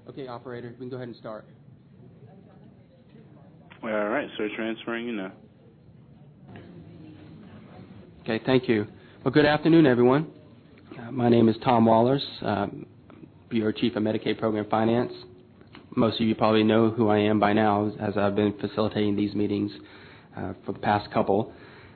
Okay, operator, we can go ahead and start. All right, so transferring you now. Okay, thank you. Well, good afternoon, everyone. My name is Tom Wallers, Bureau Chief of Medicaid Program Finance. Most of you probably know who I am by now, as I've been facilitating these meetings for the past couple.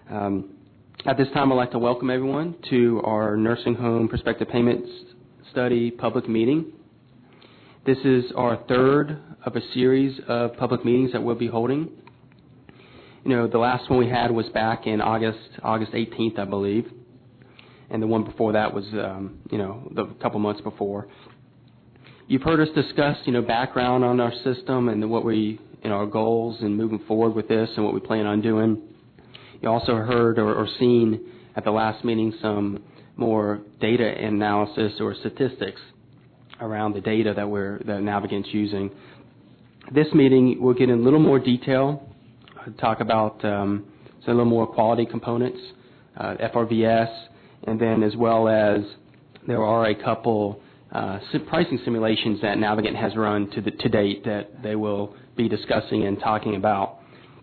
At this time, I'd like to welcome everyone to our Nursing Home Prospective Payments Study public meeting. This is our third of a series of public meetings that we'll be holding. You know, the last one we had was back in August 18th, I believe, and the one before that was, the couple months before. You've heard us discuss, background on our system and what our goals and moving forward with this and what we plan on doing. You also heard or seen at the last meeting some more data analysis or statistics around the data that Navigant's using. This meeting, we'll get in a little more detail, talk about some a little more quality components, FRVS, and then as well as there are a couple pricing simulations that Navigant has run to date that they will be discussing and talking about.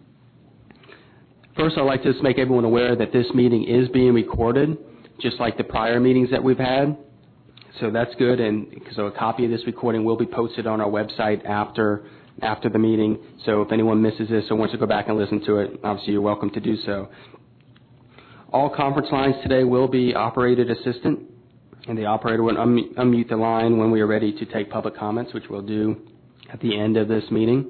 First, I'd like to just make everyone aware that this meeting is being recorded, just like the prior meetings that we've had. So that's good, and so a copy of this recording will be posted on our website after the meeting. So if anyone misses this or wants to go back and listen to it, obviously you're welcome to do so. All conference lines today will be operated assistant, and the operator will unmute the line when we are ready to take public comments, which we'll do at the end of this meeting.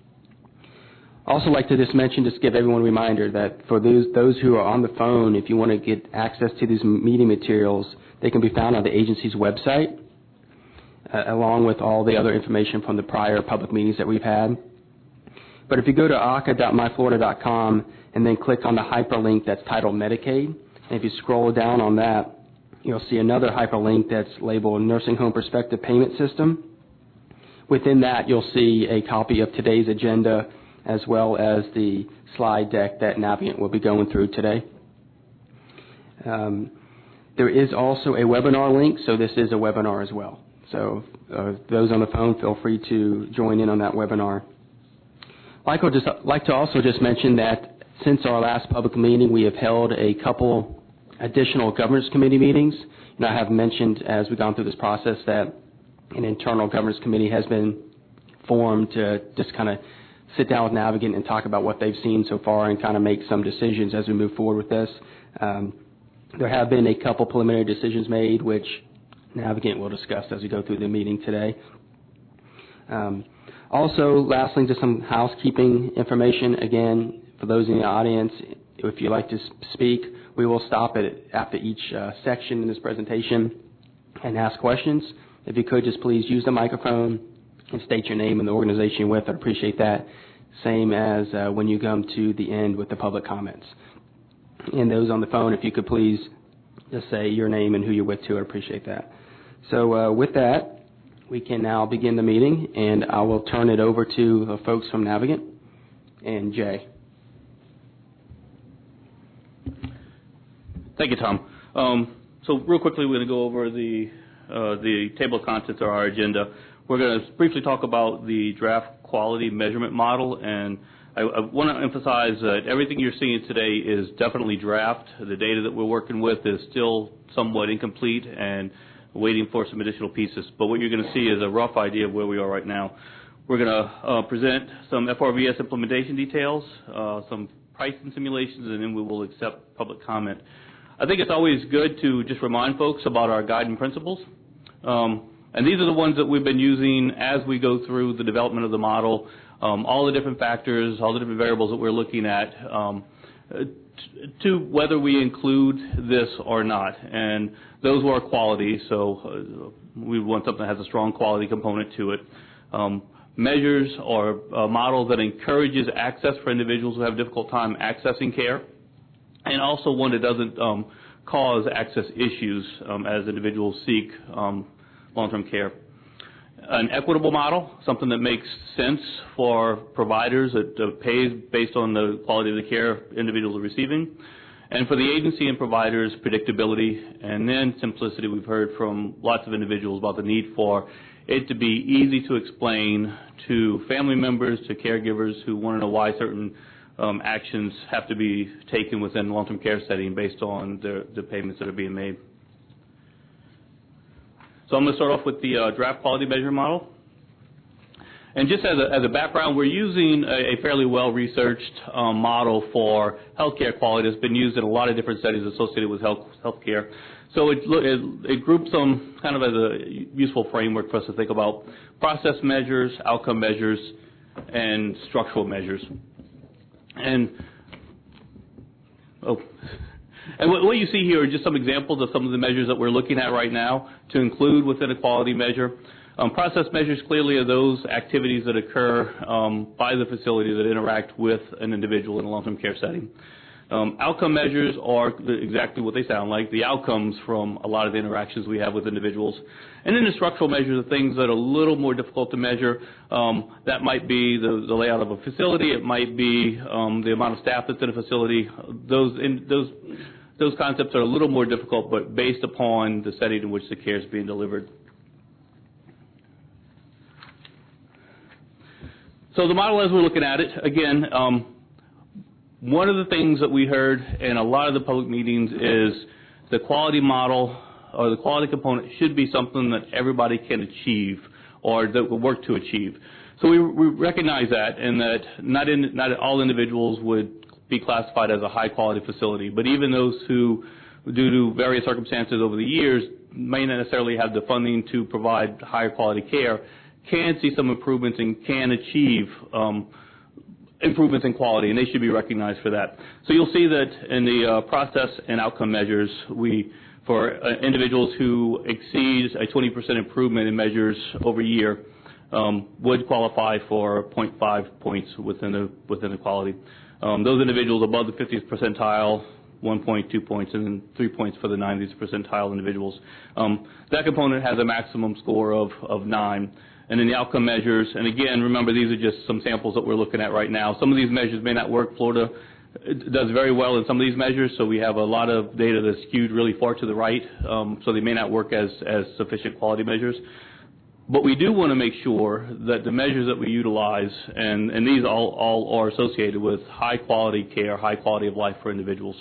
Also like to just give everyone a reminder that for those who are on the phone, if you want to get access to these meeting materials, they can be found on the agency's website, along with all the other information from the prior public meetings that we've had. But if you go to AHCA.myflorida.com and then click on the hyperlink that's titled Medicaid, and if you scroll down on that, you'll see another hyperlink that's labeled Nursing Home Prospective Payment System. Within that, you'll see a copy of today's agenda as well as the slide deck that Navigant will be going through today. There is also a webinar link, so this is a webinar as well. So those on the phone, feel free to join in on that webinar. I'd like to also just mention that since our last public meeting, we have held a couple additional governance committee meetings. I have mentioned as we've gone through this process that an internal governance committee has been formed to just kind of sit down with Navigant and talk about what they've seen so far and kind of make some decisions as we move forward with this. There have been a couple preliminary decisions made, which Navigant will discuss as we go through the meeting today. Also, lastly, just some housekeeping information. Again, for those in the audience, if you'd like to speak, we will stop after each section in this presentation and ask questions. If you could, just please use the microphone and state your name and the organization you're with. I'd appreciate that. Same as when you come to the end with the public comments. And those on the phone, if you could please just say your name and who you're with too, I'd appreciate that. So with that, we can now begin the meeting, and I will turn it over to the folks from Navigant and Jay. Thank you, Tom. So real quickly, we're going to go over the table of contents of our agenda. We're going to briefly talk about the draft quality measurement model, and I want to emphasize that everything you're seeing today is definitely draft. The data that we're working with is still somewhat incomplete and waiting for some additional pieces. But what you're going to see is a rough idea of where we are right now. We're going to present some FRVS implementation details, some pricing simulations, and then we will accept public comment. I think it's always good to just remind folks about our guiding principles. And these are the ones that we've been using as we go through the development of the model, all the different factors, all the different variables that we're looking at, to whether we include this or not. And those were quality, so we want something that has a strong quality component to it. Measures or a model that encourages access for individuals who have a difficult time accessing care, and also one that doesn't cause access issues as individuals seek long-term care. An equitable model, something that makes sense for providers that pays based on the quality of the care individuals are receiving. And for the agency and providers, predictability, and then simplicity. We've heard from lots of individuals about the need for it to be easy to explain to family members, to caregivers who want to know why certain actions have to be taken within a long-term care setting based on the payments that are being made. So I'm going to start off with the draft quality measurement model. And just as a background, we're using a fairly well-researched model for healthcare quality that's been used in a lot of different studies associated with healthcare. So it groups them kind of as a useful framework for us to think about process measures, outcome measures, and structural measures. And what you see here are just some examples of some of the measures that we're looking at right now to include within a quality measure. Process measures clearly are those activities that occur by the facility that interact with an individual in a long-term care setting. Outcome measures are exactly what they sound like, the outcomes from a lot of the interactions we have with individuals. And then the structural measures are things that are a little more difficult to measure. That might be the layout of a facility. It might be the amount of staff that's in a facility. Those concepts are a little more difficult, but based upon the setting in which the care is being delivered. So the model as we're looking at it, again, one of the things that we heard in a lot of the public meetings is the quality model or the quality component should be something that everybody can achieve or that will work to achieve. So we recognize that and that not all individuals would be classified as a high quality facility, but even those who, due to various circumstances over the years, may not necessarily have the funding to provide higher quality care, can see some improvements and can achieve improvements in quality, and they should be recognized for that. So you'll see that in the process and outcome measures, for individuals who exceed a 20% improvement in measures over a year, would qualify for 0.5 points within the quality. Those individuals above the 50th percentile, 1.2 points, and then 3 points for the 90th percentile individuals. That component has a maximum score of 9. And then the outcome measures, and again, remember these are just some samples that we're looking at right now. Some of these measures may not work. Florida does very well in some of these measures, so we have a lot of data that's skewed really far to the right, so they may not work as sufficient quality measures. But we do want to make sure that the measures that we utilize, and these all are associated with high quality care, high quality of life for individuals.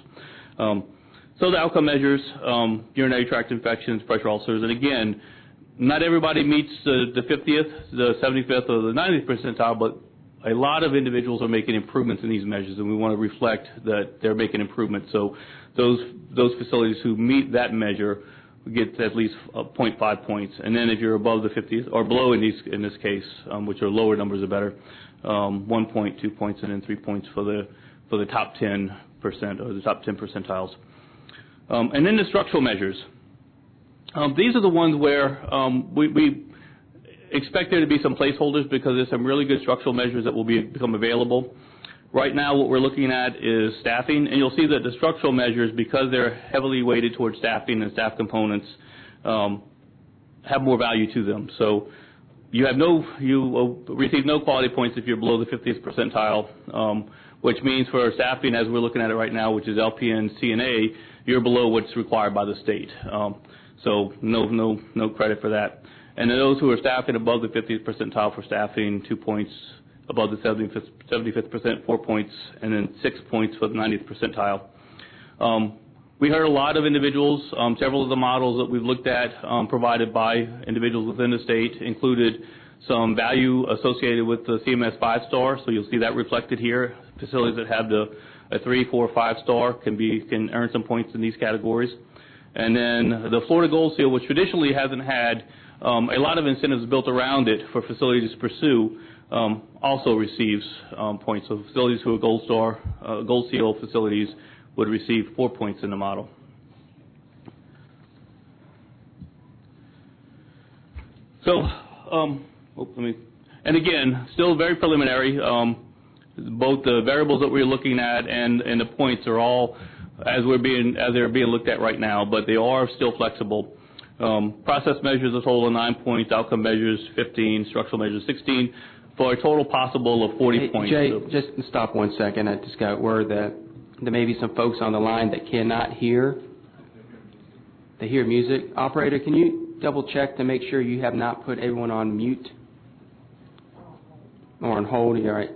So the outcome measures, urinary tract infections, pressure ulcers, and again, not everybody meets the 50th, the 75th, or the 90th percentile, but a lot of individuals are making improvements in these measures, and we want to reflect that they're making improvements. So those facilities who meet that measure get at least 0.5 points. And then if you're above the 50th, or below in this case, which are lower numbers are better, 1 point, 2 points, and then 3 points for the top 10% or the top 10 percentiles. And then the structural measures. These are the ones where we expect there to be some placeholders because there's some really good structural measures that will become available. Right now what we're looking at is staffing, and you'll see that the structural measures, because they're heavily weighted towards staffing and staff components, have more value to them. So you will receive no quality points if you're below the 50th percentile, which means for staffing, as we're looking at it right now, which is LPN, CNA, you're below what's required by the state. So no credit for that. And then those who are staffing above the 50th percentile for staffing, 2 points. Above the 75th percent, 4 points, and then 6 points for the 90th percentile. We heard a lot of individuals. Several of the models that we've looked at provided by individuals within the state included some value associated with the CMS 5-star. So you'll see that reflected here. Facilities that have a 3, 4, 5-star can earn some points in these categories. And then the Florida Gold Seal, which traditionally hasn't had a lot of incentives built around it for facilities to pursue, also receives points. So facilities who are Gold Seal facilities would receive 4 points in the model. So, and again, still very preliminary. Both the variables that we're looking at and the points are all as they're being looked at right now, but they are still flexible. Process measures a total of 9 points, outcome measures 15, structural measures 16, for a total possible of 40 points. Jay, just stop 1 second. I just got word that there may be some folks on the line that cannot hear. They hear music. Operator, can you double check to make sure you have not put everyone on mute or on hold? All right.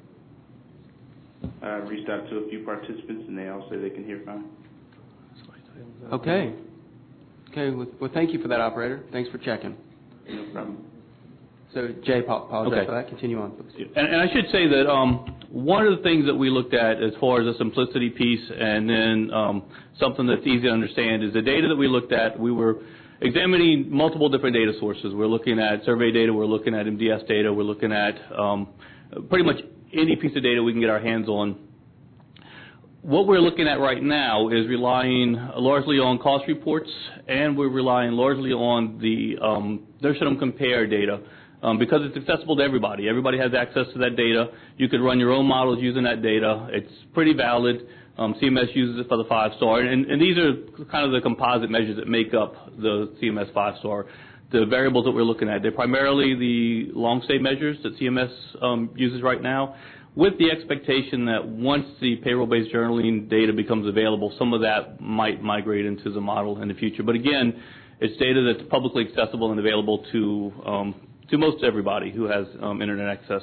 I reached out to a few participants, and they all say they can hear fine. Okay. Okay. Well, thank you for that, operator. Thanks for checking. No problem. So, Jay, apologize Okay. for that. Continue on, please. And I should say that one of the things that we looked at as far as the simplicity piece and then something that's easy to understand is the data that we looked at, we were examining multiple different data sources. We're looking at survey data, we're looking at MDS data, we're looking at pretty much any piece of data we can get our hands on. What we're looking at right now is relying largely on cost reports, and we're relying largely on the Nurse Compare data. Because it's accessible to everybody. Everybody has access to that data. You could run your own models using that data. It's pretty valid. CMS uses it for the 5-star. And these are kind of the composite measures that make up the CMS 5-star. The variables that we're looking at, they're primarily the long-stay measures that CMS uses right now, with the expectation that once the payroll-based journaling data becomes available, some of that might migrate into the model in the future. But again, it's data that's publicly accessible and available to most everybody who has internet access.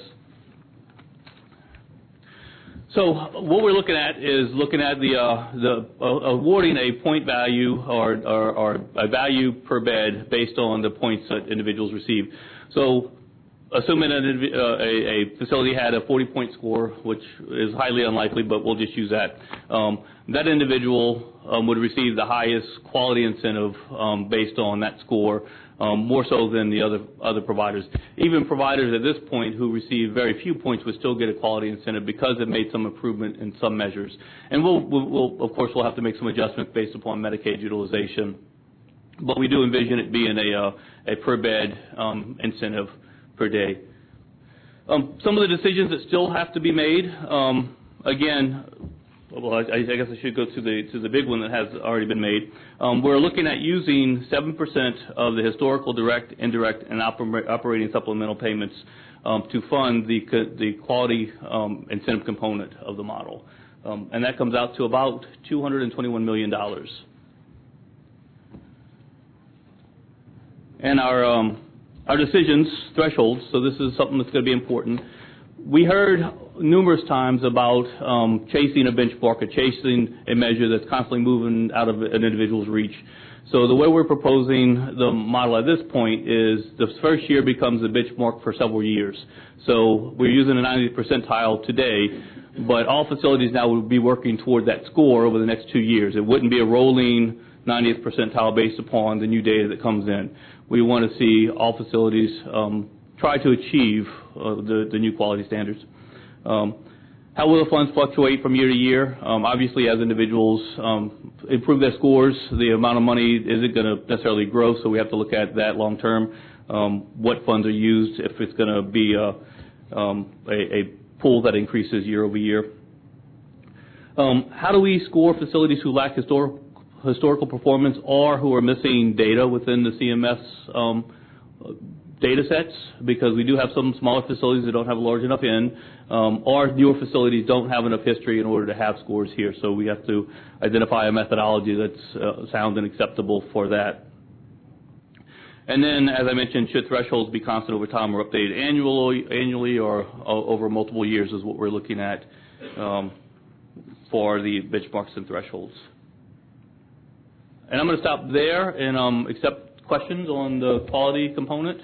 So what we're looking at is looking at the awarding a point value or a value per bed based on the points that individuals receive. So assuming a facility had a 40-point score, which is highly unlikely, but we'll just use that, that individual would receive the highest quality incentive based on that score, more so than the other providers. Even providers at this point who receive very few points would still get a quality incentive because they've made some improvement in some measures. And we'll of course, we'll have to make some adjustments based upon Medicaid utilization. But we do envision it being a per bed incentive per day. Some of the decisions that still have to be made, again, well, I guess I should go to the big one that has already been made. We're looking at using 7% of the historical direct, indirect, and operating supplemental payments to fund the quality incentive component of the model. And that comes out to about $221 million. And our decisions, thresholds, so this is something that's going to be important. We heard numerous times about chasing a benchmark or chasing a measure that's constantly moving out of an individual's reach. So the way we're proposing the model at this point is the first year becomes the benchmark for several years. So we're using a 90th percentile today, but all facilities now will be working toward that score over the next 2 years. It wouldn't be a rolling 90th percentile based upon the new data that comes in. We want to see all facilities try to achieve the new quality standards. How will the funds fluctuate from year to year? Obviously, as individuals improve their scores, the amount of money isn't going to necessarily grow, so we have to look at that long term. What funds are used, if it's going to be a pool that increases year over year. How do we score facilities who lack historical performance or who are missing data within the CMS data sets? Because we do have some smaller facilities that don't have a large enough N, or newer facilities don't have enough history in order to have scores here. So we have to identify a methodology that's sound and acceptable for that. And then, as I mentioned, should thresholds be constant over time or updated annually or over multiple years is what we're looking at for the benchmarks and thresholds. And I'm going to stop there and accept questions on the quality component.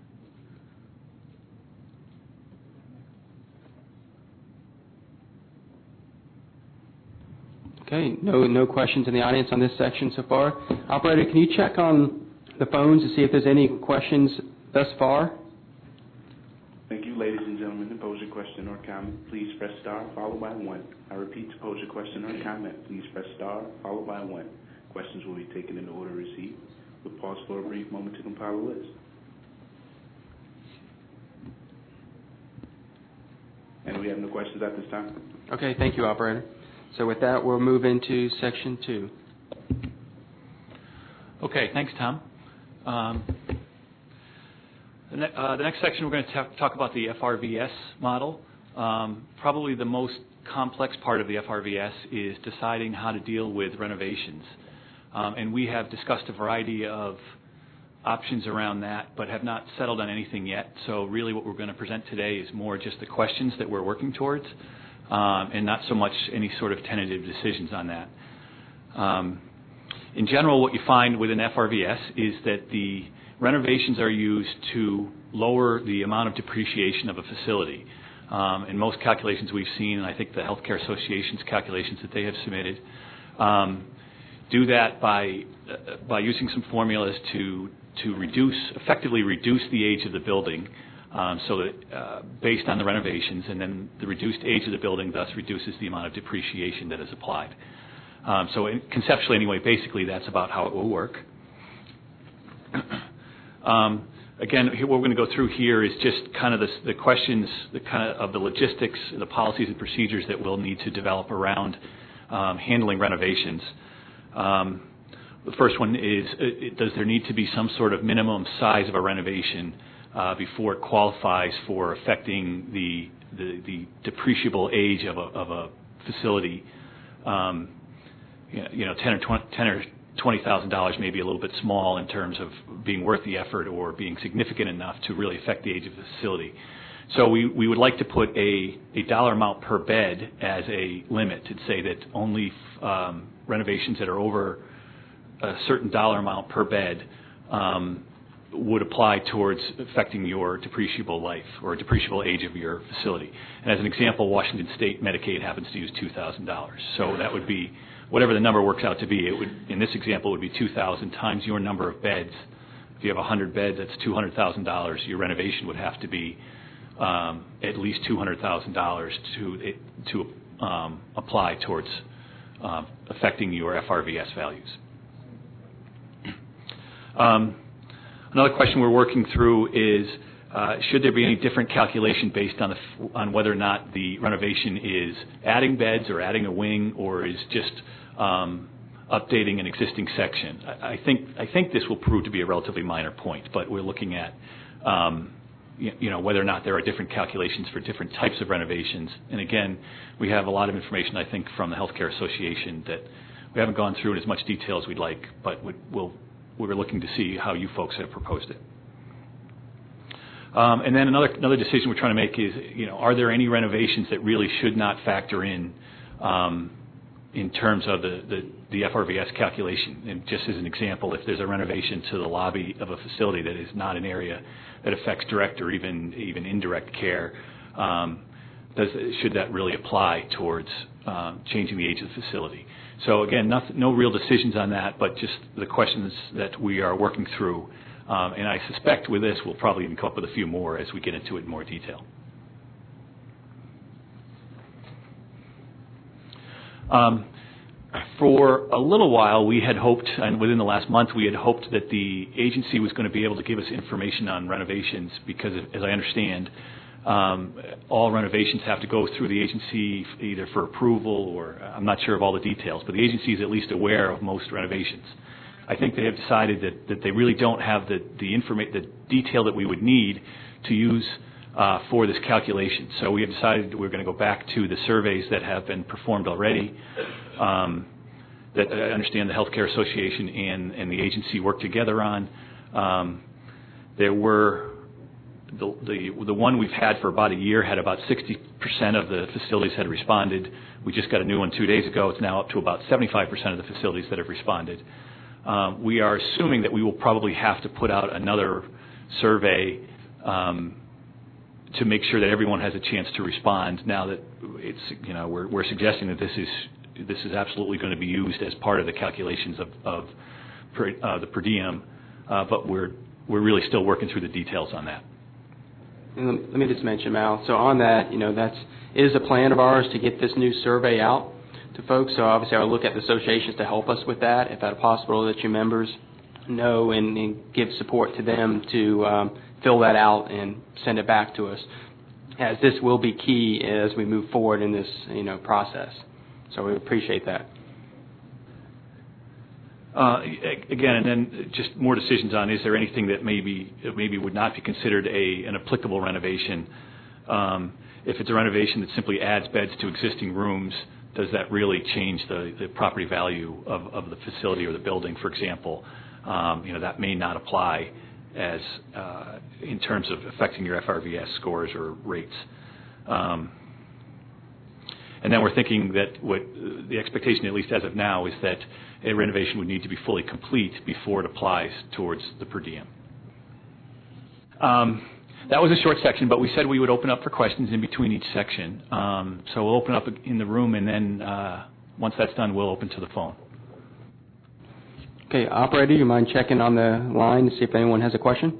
Okay, no questions in the audience on this section so far. Operator, can you check on the phones to see if there's any questions thus far? Thank you, ladies and gentlemen. To pose a question or comment, please press star followed by 1. I repeat, to pose a question or comment, please press star followed by 1. Questions will be taken in the order received. We'll pause for a brief moment to compile a list. And we have no questions at this time. Okay, thank you, operator. So with that, we'll move into section 2. Okay, thanks, Tom. The next section we're going to talk about the FRVS model. Probably the most complex part of the FRVS is deciding how to deal with renovations. And we have discussed a variety of options around that, but have not settled on anything yet. So really what we're going to present today is more just the questions that we're working towards, and not so much any sort of tentative decisions on that. In general, what you find within FRVS is that the renovations are used to lower the amount of depreciation of a facility. In most calculations we've seen, and I think the Healthcare Association's calculations that they have submitted, do that by using some formulas to effectively reduce the age of the building, so that based on the renovations, and then the reduced age of the building thus reduces the amount of depreciation that is applied. So conceptually anyway, basically that's about how it will work. Again, what we're going to go through here is just kind of the questions, of the logistics, the policies and procedures that we'll need to develop around handling renovations. The first one is, does there need to be some sort of minimum size of a renovation before it qualifies for affecting the depreciable age of a facility? $10,000 or $20,000 may be a little bit small in terms of being worth the effort or being significant enough to really affect the age of the facility. So we would like to put a dollar amount per bed as a limit to say that only renovations that are over a certain dollar amount per bed would apply towards affecting your depreciable life or depreciable age of your facility. And as an example, Washington State Medicaid happens to use $2,000. So that would be, whatever the number works out to be, it would, in this example, would be 2,000 times your number of beds. If you have 100 beds, that's $200,000. Your renovation would have to be at least $200,000 to apply towards affecting your FRVS values. Another question we're working through is, should there be any different calculation based on whether or not the renovation is adding beds or adding a wing or is just updating an existing section? I think this will prove to be a relatively minor point, but we're looking at whether or not there are different calculations for different types of renovations. And again, we have a lot of information, I think, from the Healthcare Association that we haven't gone through in as much detail as we'd like, but we're looking to see how you folks have proposed it. And then another decision we're trying to make is, are there any renovations that really should not factor in terms of the FRVS calculation? And just as an example, if there's a renovation to the lobby of a facility that is not an area that affects direct or even indirect care, should that really apply towards changing the age of the facility? So again, no real decisions on that, but just the questions that we are working through. And I suspect with this, we'll probably even come up with a few more as we get into it in more detail. For a little while, we had hoped, and within the last month, we had hoped that the agency was going to be able to give us information on renovations because, as I understand, all renovations have to go through the agency either for approval or I'm not sure of all the details, but the agency is at least aware of most renovations. I think they have decided that they really don't have the detail that we would need to use for this calculation. So we have decided we're going to go back to the surveys that have been performed already, that I understand the Healthcare Association and the agency work together on. There were the one we've had for about a year had about 60% of the facilities had responded. We just got a new one 2 days ago. It's now up to about 75% of the facilities that have responded. We are assuming that we will probably have to put out another survey to make sure that everyone has a chance to respond. Now that it's we're suggesting that this is absolutely going to be used as part of the calculations of the per diem, but we're really still working through the details on that. And let me just mention, Mal, so on that, that is a plan of ours to get this new survey out to folks. So obviously I'll look at the associations to help us with that, if at possible, that your members know and give support to them to fill that out and send it back to us, as this will be key as we move forward in this process. So we appreciate that. Again, and then just more decisions on, is there anything that maybe would not be considered an applicable renovation? If it's a renovation that simply adds beds to existing rooms, does that really change the property value of the facility or the building, for example? That may not apply as in terms of affecting your FRVS scores or rates. And then we're thinking that what the expectation, at least as of now, is that a renovation would need to be fully complete before it applies towards the per diem. That was a short section, but we said we would open up for questions in between each section. So we'll open up in the room, and then once that's done, we'll open to the phone. Okay, operator, you mind checking on the line to see if anyone has a question?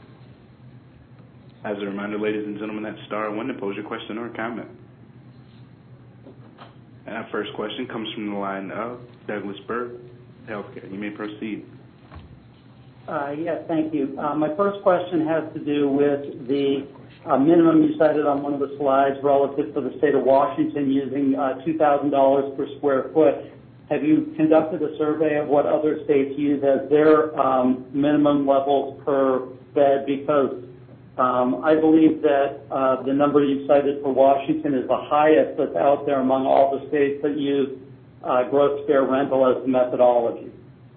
As a reminder, ladies and gentlemen, that's *1 to pose your question or comment. And our first question comes from the line of Douglas Burke, Healthcare. You may proceed. Yes, thank you. My first question has to do with the minimum you cited on one of the slides relative to the state of Washington using $2,000 per square foot. Have you conducted a survey of what other states use as their minimum levels per bed? Because I believe that the number you cited for Washington is the highest that's out there among all the states that use gross fair rental as the methodology.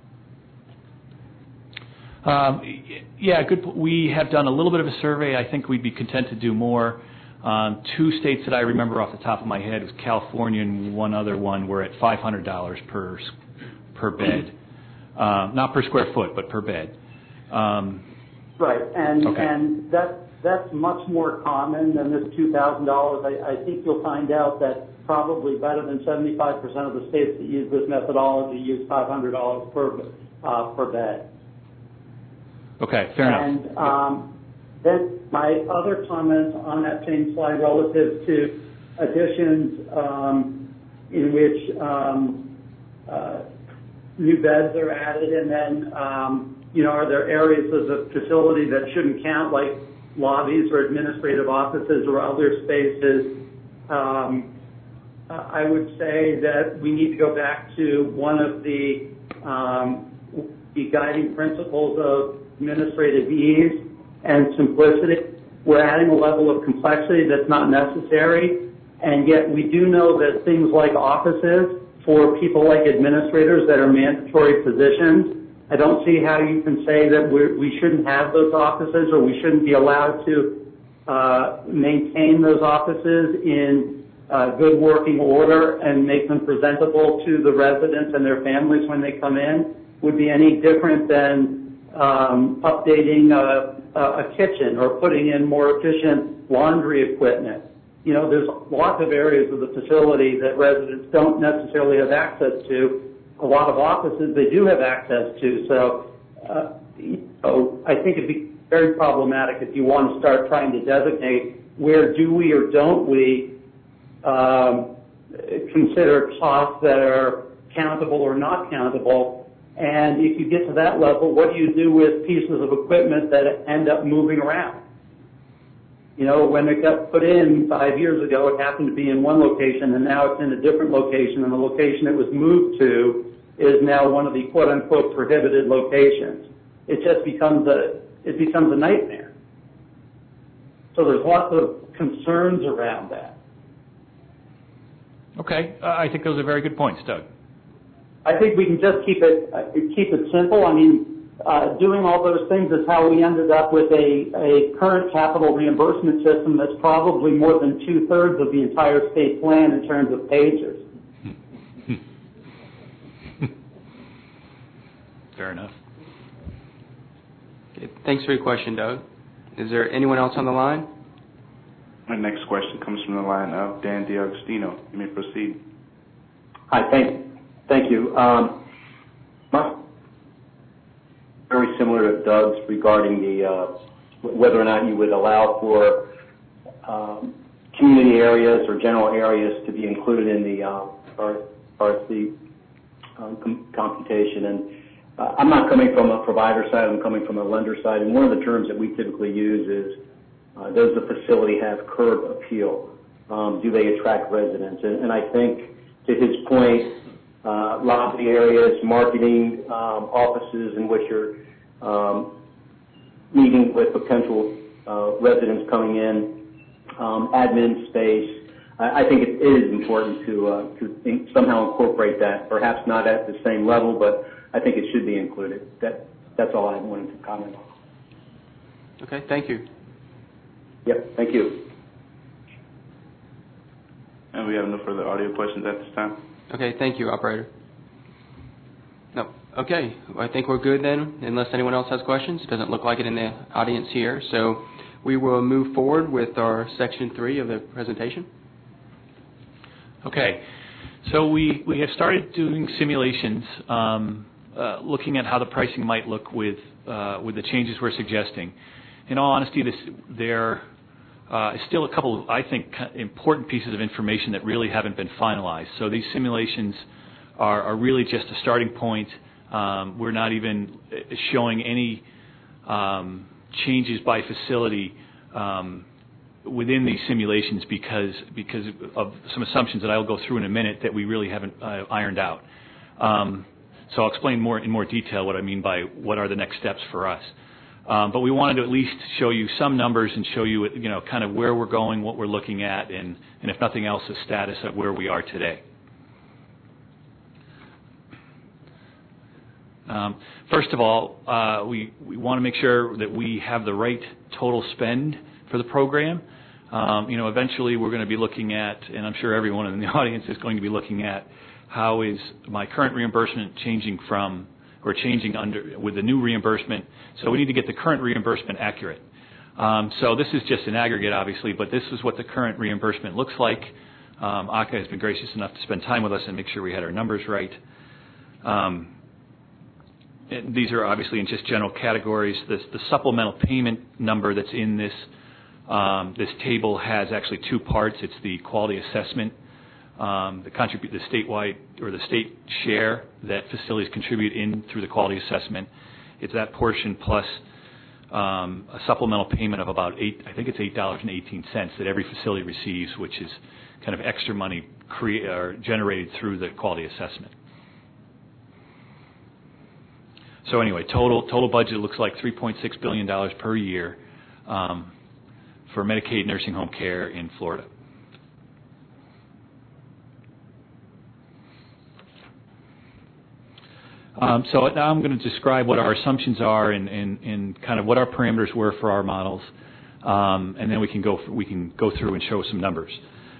Yeah, good. We have done a little bit of a survey. I think we'd be content to do more. Two states that I remember off the top of my head was California and one other one were at $500 per bed, not per square foot, but per bed. Right, and that's much more common than this $2,000. I think you'll find out that probably better than 75% of the states that use this methodology use $500 per bed. Okay, fair enough. And then my other comment on that same slide relative to additions in which new beds are added, and then are there areas of the facility that shouldn't count, like lobbies or administrative offices or other spaces? I would say that we need to go back to one of the guiding principles of administrative ease and simplicity. We're adding a level of complexity that's not necessary, and yet we do know that things like offices for people like administrators that are mandatory positions, I don't see how you can say that we shouldn't have those offices or we shouldn't be allowed to maintain those offices in good working order and make them presentable to the residents and their families when they come in. Would be any different than updating a kitchen or putting in more efficient laundry equipment. There's lots of areas of the facility that residents don't necessarily have access to. A lot of offices they do have access to. So I think it'd be very problematic if you want to start trying to designate where do we or don't we consider costs that are countable or not countable. And if you get to that level, what do you do with pieces of equipment that end up moving around? When it got put in 5 years ago, it happened to be in one location, and now it's in a different location, and the location it was moved to is now one of the quote-unquote prohibited locations. It just becomes a nightmare. So there's lots of concerns around that. Okay, I think those are very good points, Doug. I think we can just keep it simple. I mean, doing all those things is how we ended up with a current capital reimbursement system that's probably more than 2/3 of the entire state plan in terms of pages. Fair enough. Okay, thanks for your question, Doug. Is there anyone else on the line? My next question comes from the line of Dan DiAgostino. You may proceed. Hi, thank you. Very similar to Doug's regarding the whether or not you would allow for community areas or general areas to be included in the RFC computation. And I'm not coming from a provider side, I'm coming from a lender side, and one of the terms that we typically use is, does the facility have curb appeal? Do they attract residents? And I think, to his point, lobby areas, marketing, offices in which you're meeting with potential residents coming in, admin space. I think it is important to somehow incorporate that, perhaps not at the same level, but I think it should be included. That's all I wanted to comment on. Okay, thank you. Yep, thank you. And we have no further audio questions at this time. Okay, thank you, operator. No. Okay, I think we're good then, unless anyone else has questions. It doesn't look like it in the audience here. So we will move forward with our Section 3 of the presentation. Okay, so we have started doing simulations, looking at how the pricing might look with the changes we're suggesting. In all honesty, there is still a couple of, I think, important pieces of information that really haven't been finalized. So these simulations are really just a starting point. We're not even showing any changes by facility within these simulations because of some assumptions that I will go through in a minute that we really haven't ironed out. So I'll explain in more detail what I mean by what are the next steps for us. But we wanted to at least show you some numbers and show you, kind of where we're going, what we're looking at, and if nothing else, the status of where we are today. First of all, we want to make sure that we have the right total spend for the program. Eventually we're going to be looking at, and I'm sure everyone in the audience is going to be looking at, how is my current reimbursement changing with the new reimbursement. So we need to get the current reimbursement accurate. So this is just an aggregate, obviously, but this is what the current reimbursement looks like. ACA has been gracious enough to spend time with us and make sure we had our numbers right. These are obviously in just general categories. The supplemental payment number that's in this table has actually two parts. It's the quality assessment, the statewide or the state share that facilities contribute in through the quality assessment. It's that portion plus a supplemental payment of about $8.18 that every facility receives, which is kind of extra money generated through the quality assessment. So anyway, total budget looks like $3.6 billion per year for Medicaid nursing home care in Florida. So now I'm going to describe what our assumptions are and kind of what our parameters were for our models, and then we can go through and show some numbers.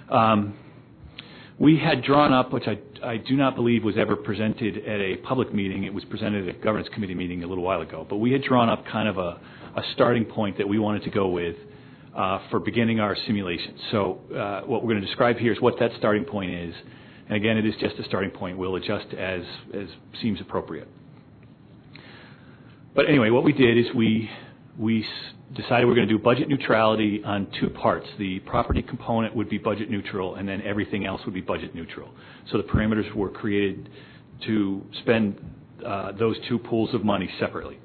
We had drawn up, which I do not believe was ever presented at a public meeting. It was presented at a governance committee meeting a little while ago. But we had drawn up kind of a starting point that we wanted to go with for beginning our simulation. So what we're going to describe here is what that starting point is. And again, it is just a starting point. We'll adjust as seems appropriate. But anyway, what we did is we decided we're going to do budget neutrality on two parts. The property component would be budget neutral, and then everything else would be budget neutral. So the parameters were created to spend those two pools of money separately.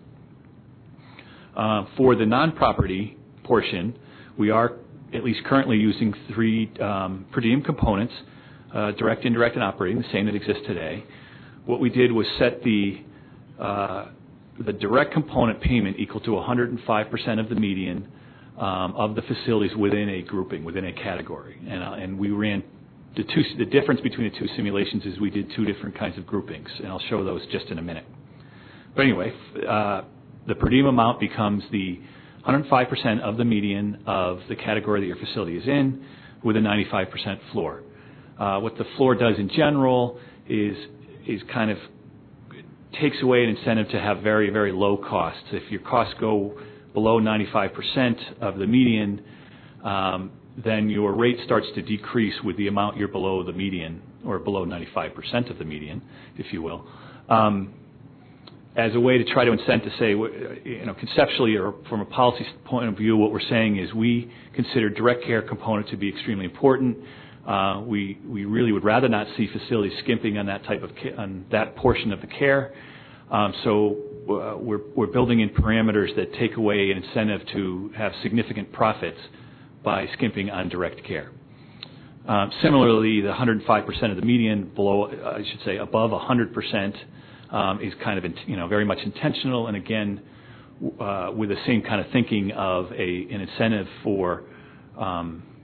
For the non-property portion, we are at least currently using three per diem components, direct, indirect, and operating, the same that exists today. What we did was set the direct component payment equal to 105% of the median of the facilities within a grouping, within a category. And we ran the difference between the two simulations is we did two different kinds of groupings, and I'll show those just in a minute. But anyway, the per diem amount becomes the 105% of the median of the category that your facility is in with a 95% floor. What the floor does in general is kind of takes away an incentive to have very, very low costs. If your costs go below 95% of the median, then your rate starts to decrease with the amount you're below the median, or below 95% of the median, if you will. As a way to try to incent to say, conceptually or from a policy point of view, what we're saying is we consider direct care component to be extremely important. We really would rather not see facilities skimping on that type of on that portion of the care. So we're building in parameters that take away an incentive to have significant profits by skimping on direct care. Similarly, the 105% of the median above 100% is kind of very much intentional, and again with the same kind of thinking of an incentive for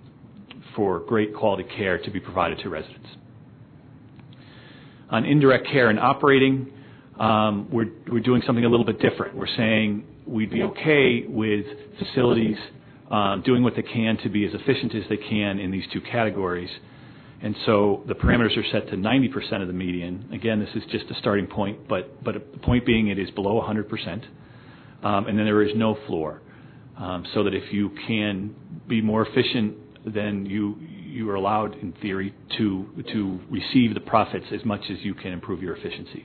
for great quality care to be provided to residents. On indirect care and operating, we're doing something a little bit different. We're saying we'd be okay with facilities doing what they can to be as efficient as they can in these two categories. And so the parameters are set to 90% of the median. Again, this is just a starting point, but the point being it is below 100%. And then there is no floor. So that if you can be more efficient, then you are allowed, in theory, to receive the profits as much as you can improve your efficiencies.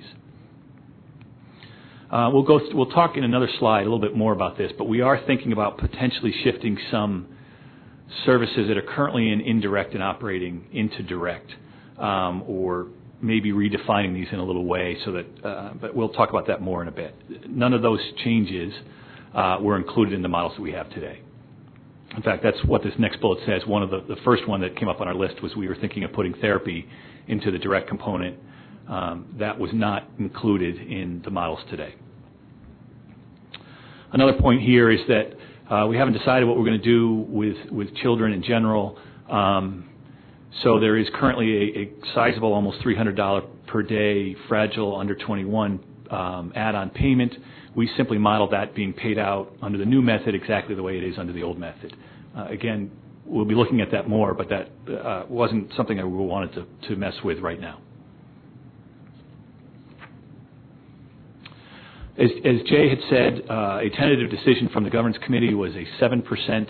We'll talk in another slide a little bit more about this, but we are thinking about potentially shifting some services that are currently in indirect and operating into direct, or maybe redefining these in a little way so that, but we'll talk about that more in a bit. None of those changes were included in the models that we have today. In fact, that's what this next bullet says. One of the first one that came up on our list was we were thinking of putting therapy into the direct component. That was not included in the models today. Another point here is that we haven't decided what we're going to do with children in general. So there is currently a sizable, almost $300 per day fragile under 21 add-on payment. We simply modeled that being paid out under the new method exactly the way it is under the old method. Again, we'll be looking at that more, but that wasn't something that we wanted to mess with right now. As Jay had said, a tentative decision from the governance committee was a 7%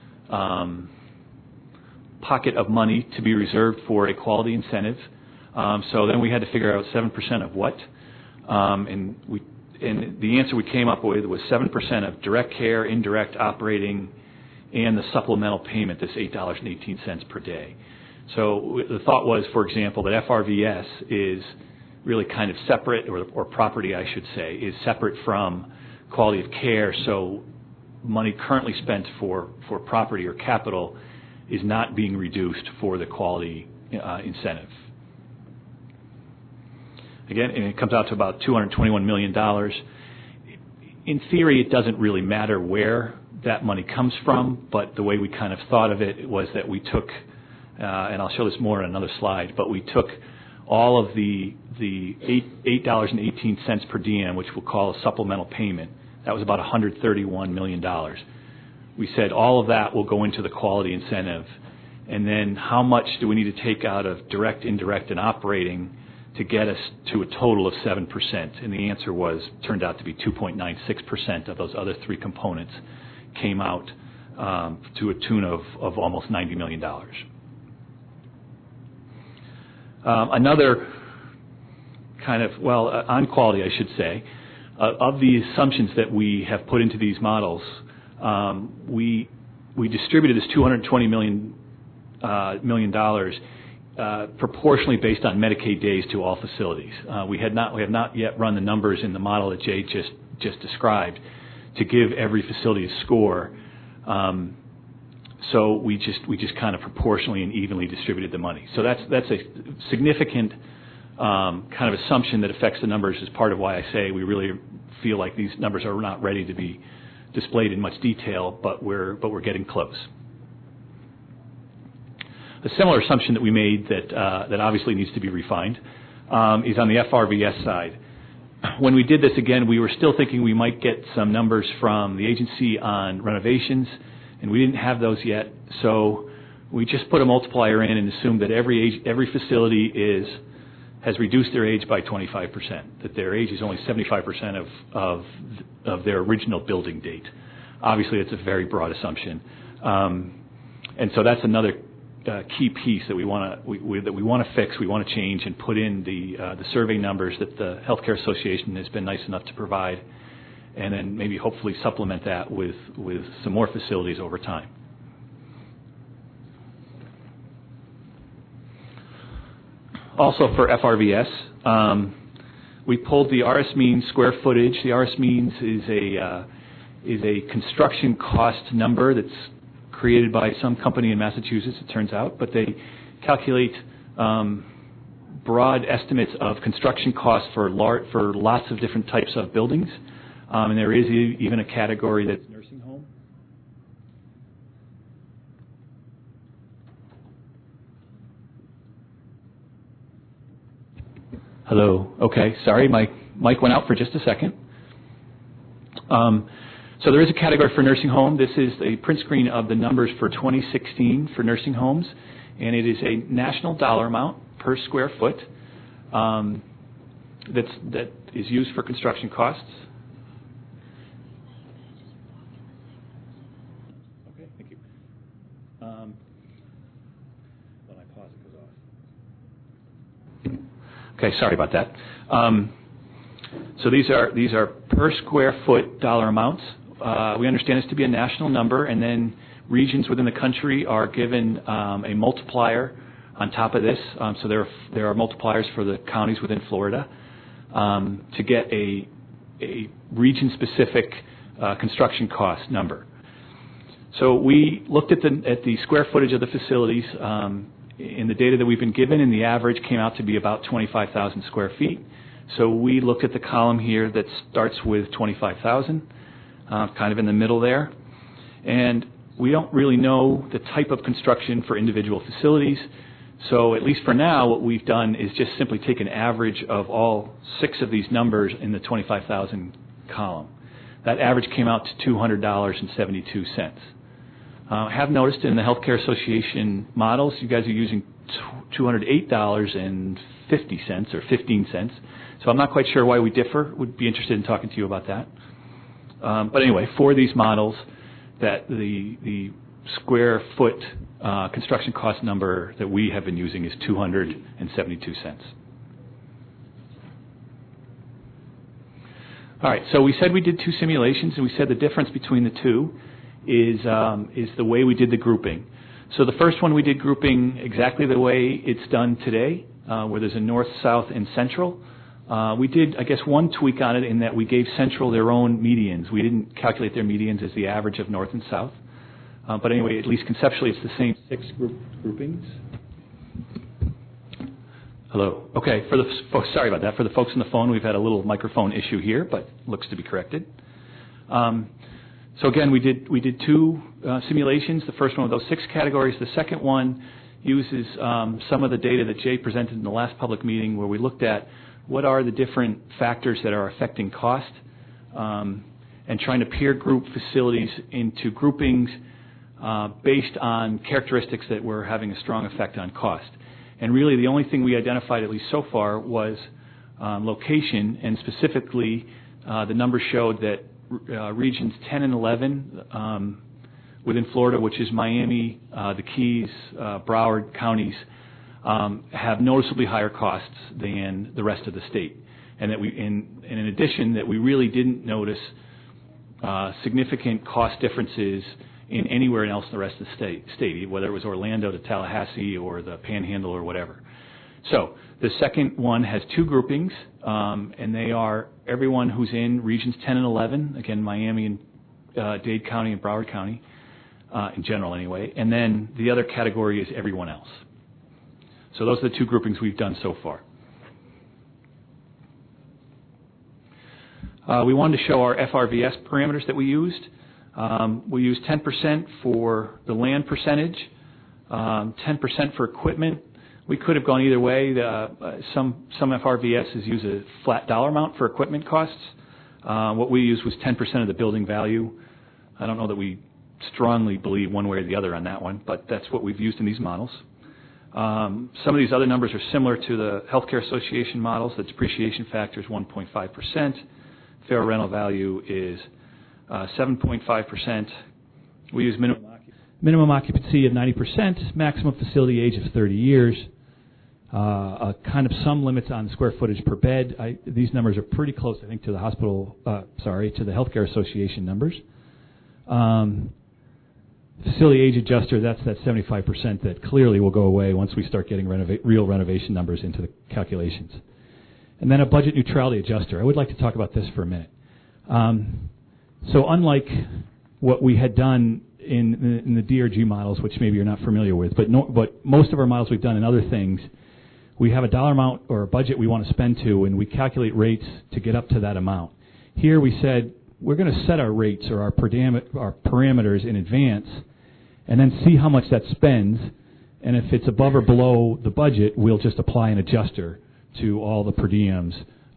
pocket of money to be reserved for a quality incentive. So then we had to figure out 7% of what, and the answer we came up with was 7% of direct care, indirect operating, and the supplemental payment, this $8.18 per day. So the thought was, for example, that FRVS is really kind of separate, or property, I should say, is separate from quality of care. So money currently spent for property or capital is not being reduced for the quality incentive. Again, and it comes out to about $221 million. In theory, it doesn't really matter where that money comes from, but the way we kind of thought of it was that we took, and I'll show this more in another slide, but we took all of the $8.18 per diem, which we'll call a supplemental payment. That was about $131 million. We said all of that will go into the quality incentive, and then how much do we need to take out of direct, indirect, and operating to get us to a total of 7%? And the answer turned out to be 2.96% of those other three components came out to a tune of almost $90 million. Another kind of, on quality, I should say, of the assumptions that we have put into these models, we distributed this $220 million proportionally based on Medicaid days to all facilities. We have not yet run the numbers in the model that Jay just described to give every facility a score. So we just kind of proportionally and evenly distributed the money. So that's a significant kind of assumption that affects the numbers, is part of why I say we really feel like these numbers are not ready to be displayed in much detail, but we're getting close. A similar assumption that we made that obviously needs to be refined is on the FRVS side. When we did this again, we were still thinking we might get some numbers from the agency on renovations, and we didn't have those yet. So we just put a multiplier in and assumed that every facility has reduced their age by 25%, that their age is only 75% of their original building date. Obviously, it's a very broad assumption, and so that's another key piece that we want to fix, we want to change, and put in the survey numbers that the Healthcare Association has been nice enough to provide, and then maybe hopefully supplement that with some more facilities over time. Also for FRVS, we pulled the RS means square footage. The RS means is a construction cost number that's created by some company in Massachusetts, it turns out, but they calculate broad estimates of construction costs for lots of different types of buildings, and there is even a category that's nursing home. Hello. Okay. Sorry, my mic went out for just a second. So there is a category for nursing home. This is a print screen of the numbers for 2016 for nursing homes, and it is a national dollar amount per square foot that is used for construction costs. Okay, thank you. When I pause, it goes off. Okay, sorry about that. So these are per square foot dollar amounts. We understand this to be a national number, and then regions within the country are given a multiplier on top of this. So there are multipliers for the counties within Florida to get a region-specific construction cost number. So we looked at the square footage of the facilities in the data that we've been given, and the average came out to be about 25,000 square feet. So we looked at the column here that starts with 25,000, kind of in the middle there. And we don't really know the type of construction for individual facilities. So at least for now, what we've done is just simply take an average of all 6 of these numbers in the 25,000 column. That average came out to $200.72. I have noticed in the Healthcare Association models, you guys are using $208.50 or 15 cents. So I'm not quite sure why we differ. Would be interested in talking to you about that. But anyway, for these models, that the square foot construction cost number that we have been using is 272 cents. All right, so we said we did 2 simulations, and we said the difference between the two is the way we did the grouping. So the first one we did grouping exactly the way it's done today, where there's a north, south, and central. We did, I guess, one tweak on it in that we gave central their own medians. We didn't calculate their medians as the average of north and south. But anyway, at least conceptually, it's the same 6 groupings. Hello. Okay. For the folks, sorry about that. For the folks on the phone, we've had a little microphone issue here, but looks to be corrected. So again, we did 2 simulations. The first one of those 6 categories. The second one uses some of the data that Jay presented in the last public meeting, where we looked at what are the different factors that are affecting cost, and trying to peer group facilities into groupings based on characteristics that were having a strong effect on cost. And really the only thing we identified, at least so far, was location, and specifically the numbers showed that regions 10 and 11 within Florida, which is Miami, the Keys, Broward counties, have noticeably higher costs than the rest of the state. And that in addition, that we really didn't notice significant cost differences in anywhere else in the rest of the state, whether it was Orlando to Tallahassee or the Panhandle or whatever. So the second one has 2 groupings, and they are everyone who's in regions 10 and 11, again, Miami and Dade County and Broward County, in general anyway, and then the other category is everyone else. So those are the 2 groupings we've done so far. We wanted to show our FRVS parameters that we used. We used 10% for the land percentage, 10% for equipment. We could have gone either way. Some FRVSs use a flat dollar amount for equipment costs. What we used was 10% of the building value. I don't know that we strongly believe one way or the other on that one, but that's what we've used in these models. Some of these other numbers are similar to the Healthcare Association models. The depreciation factor is 1.5%. Fair rental value is 7.5%. We use minimum occupancy of 90%, maximum facility age of 30 years, kind of some limits on square footage per bed. These numbers are pretty close, I think, to the to the Healthcare Association numbers. Facility age adjuster, that's that 75% that clearly will go away once we start getting real renovation numbers into the calculations. And then a budget neutrality adjuster. I would like to talk about this for a minute. So unlike what we had done in the DRG models, which maybe you're not familiar with, but most of our models we've done in other things, we have a dollar amount or a budget we want to spend to, and we calculate rates to get up to that amount. Here we said we're going to set our rates or our parameters in advance and then see how much that spends, and if it's above or below the budget, we'll just apply an adjuster to all the per diems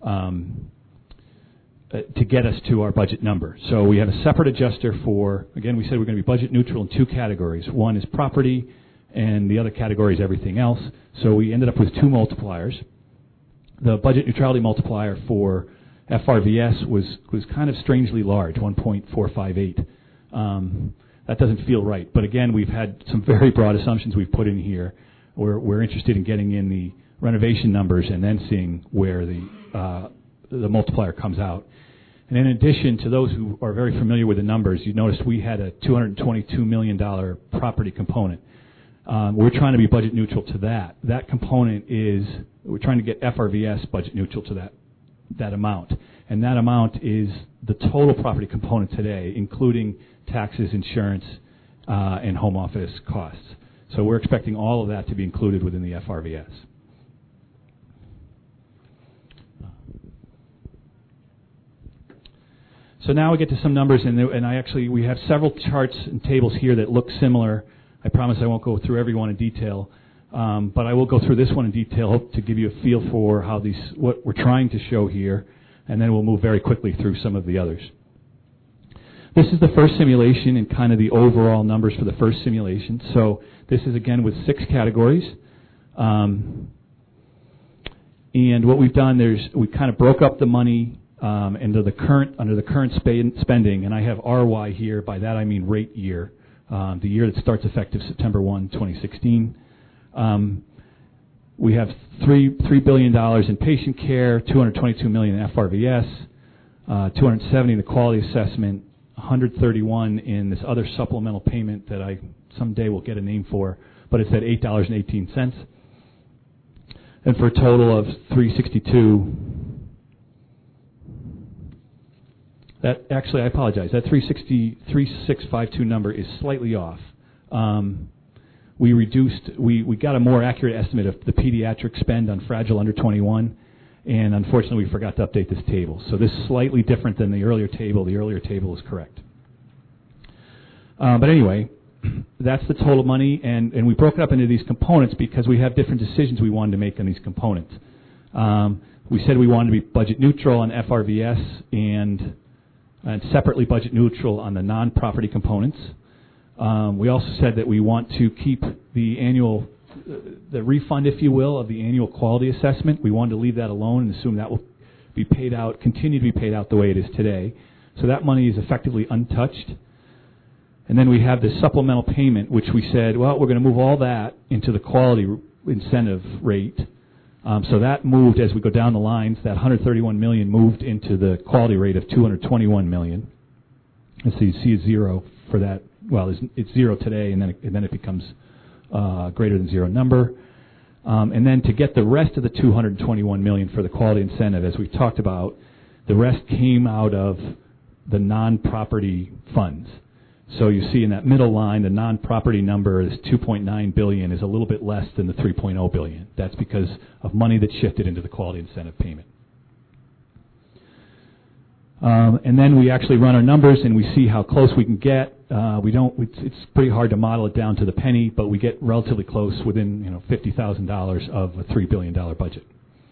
to get us to our budget number. So we have a separate adjuster for, again, we said we're going to be budget neutral in two categories. One is property, and the other category is everything else. So we ended up with two multipliers. The budget neutrality multiplier for FRVS was kind of strangely large, 1.458. That doesn't feel right. But again, we've had some very broad assumptions we've put in here. We're interested in getting in the renovation numbers and then seeing where the multiplier comes out. And in addition, to those who are very familiar with the numbers, you noticed we had a $222 million property component. We're trying to be budget neutral to that. That component is, we're trying to get FRVS budget neutral to that amount. And that amount is the total property component today, including taxes, insurance, and home office costs. So we're expecting all of that to be included within the FRVS. So now we get to some numbers, and we have several charts and tables here that look similar. I promise I won't go through every one in detail, but I will go through this one in detail, hope to give you a feel for how what we're trying to show here, and then we'll move very quickly through some of the others. This is the first simulation and kind of the overall numbers for the first simulation. So this is, again, with 6 categories. And what we've done, we kind of broke up the money under the current spending, and I have RY here. By that I mean rate year, the year that starts effective September 1, 2016. We have $3 billion in patient care, $222 million in FRVS, $270 in the quality assessment, $131 in this other supplemental payment that I someday will get a name for, but it's at $8.18, and for a total of $362. That actually, I apologize. That 3652 number is slightly off. We got a more accurate estimate of the pediatric spend on fragile under 21, and unfortunately we forgot to update this table. So this is slightly different than the earlier table. The earlier table is correct. But anyway, that's the total money, and we broke it up into these components because we have different decisions we wanted to make on these components. We said we wanted to be budget neutral on FRVS and separately budget neutral on the non-property components. We also said that we want to keep the annual, the refund, if you will, of the annual quality assessment. We wanted to leave that alone and assume that will be paid out, continue to be paid out the way it is today. So that money is effectively untouched. And then we have the supplemental payment, which we said, well, we're going to move all that into the quality incentive rate. So that moved as we go down the lines. That $131 million moved into the quality rate of $221 million. And so you see a zero for that. Well, it's zero today, and then it becomes greater than zero number. And then to get the rest of the $221 million for the quality incentive, as we've talked about, the rest came out of the non-property funds. So you see in that middle line, the non-property number is $2.9 billion, is a little bit less than the $3.0 billion. That's because of money that shifted into the quality incentive payment. And then we actually run our numbers and we see how close we can get. It's pretty hard to model it down to the penny, but we get relatively close, within $50,000 of a $3 billion budget.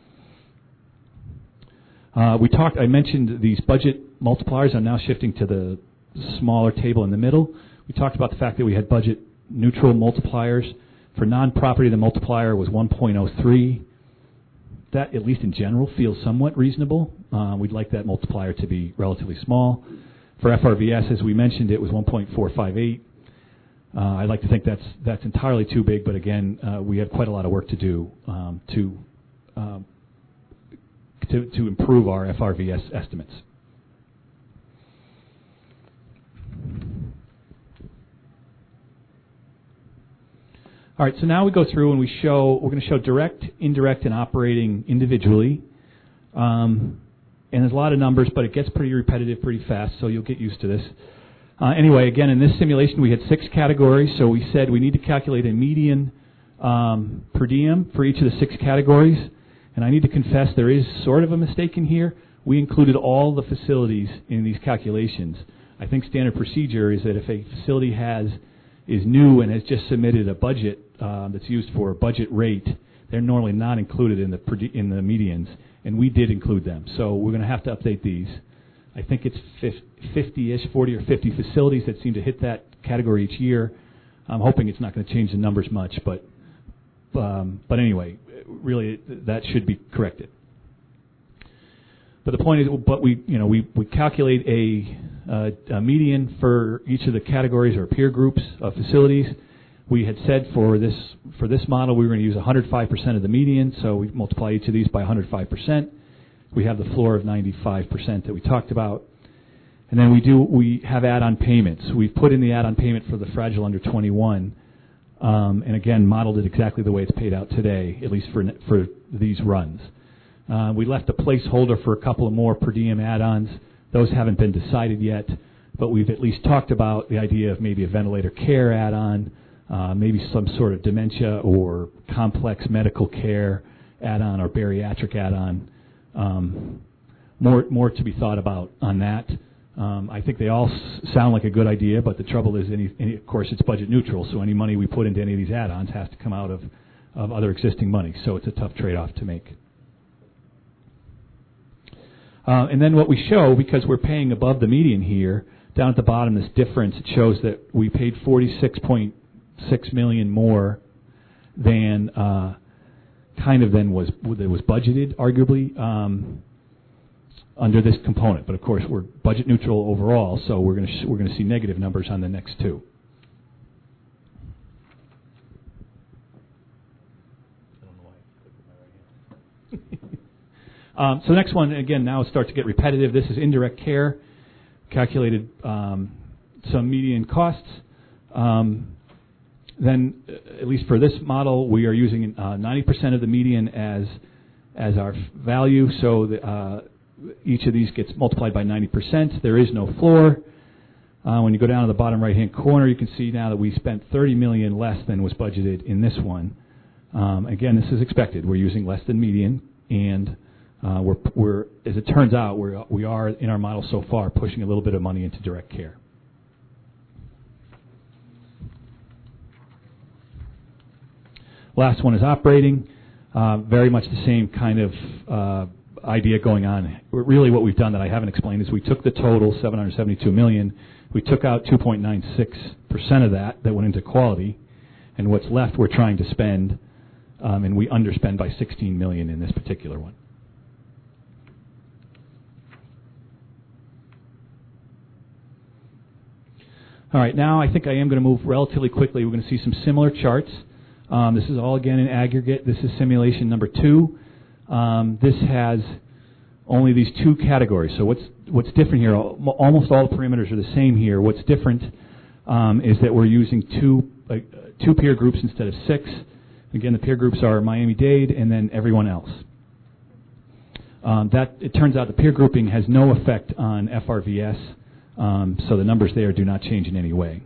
I mentioned these budget multipliers. I'm now shifting to the smaller table in the middle. We talked about the fact that we had budget neutral multipliers. For non-property, the multiplier was 1.03. That, at least in general, feels somewhat reasonable. We'd like that multiplier to be relatively small. For FRVS, as we mentioned, it was 1.458. I'd like to think that's entirely too big, but again, we have quite a lot of work to do to improve our FRVS estimates. All right, so now we go through and we're going to show direct, indirect, and operating individually. And there's a lot of numbers, but it gets pretty repetitive pretty fast, so you'll get used to this. Anyway, again, in this simulation, we had 6 categories, so we said we need to calculate a median per diem for each of the 6 categories. And I need to confess there is sort of a mistake in here. We included all the facilities in these calculations. I think standard procedure is that if a facility is new and has just submitted a budget that's used for a budget rate, They're normally not included in the medians, and we did include them. So we're going to have to update these. I think it's 50-ish, 40 or 50 facilities that seem to hit that category each year. I'm hoping it's not going to change the numbers much, but anyway, really that should be corrected. But the point is, we calculate a median for each of the categories or peer groups of facilities. We had said for this model we were going to use 105% of the median, so we multiply each of these by 105%. We have the floor of 95% that we talked about. And then we have add-on payments. We've put in the add-on payment for the fragile under 21, and again modeled it exactly the way it's paid out today, at least for these runs. We left a placeholder for a couple of more per diem add-ons. Those haven't been decided yet, but we've at least talked about the idea of maybe a ventilator care add-on, maybe some sort of dementia or complex medical care add-on or bariatric add-on. More to be thought about on that. I think they all sound like a good idea, but the trouble is, of course, it's budget neutral, so any money we put into any of these add-ons has to come out of other existing money, so it's a tough trade-off to make. And then what we show, because we're paying above the median here, down at the bottom, this difference, it shows that we paid $46.6 million more than was budgeted, arguably, under this component. But of course, we're budget neutral overall, so we're going to see negative numbers on the next two. So the next one, again, now it starts to get repetitive. This is indirect care, calculated some median costs. Then, at least for this model, we are using 90% of the median as our value. So each of these gets multiplied by 90%. There is no floor. When you go down to the bottom right-hand corner, you can see now that we spent $30 million less than was budgeted in this one. Again, this is expected. We're using less than median, and we're as it turns out, we are in our model so far pushing a little bit of money into direct care. Last one is operating. Very much the same kind of idea going on. Really what we've done that I haven't explained is we took the total, $772 million. We took out 2.96% of that went into quality. And what's left we're trying to spend, and we underspend by $16 million in this particular one. All right, now I think I am going to move relatively quickly. We're going to see some similar charts. This is all, again, in aggregate. This is simulation number 2. This has only these two categories. So what's different here, almost all the parameters are the same here. What's different is that we're using two peer groups instead of 6. Again, the peer groups are Miami-Dade and then everyone else. It turns out the peer grouping has no effect on FRVS, so the numbers there do not change in any way.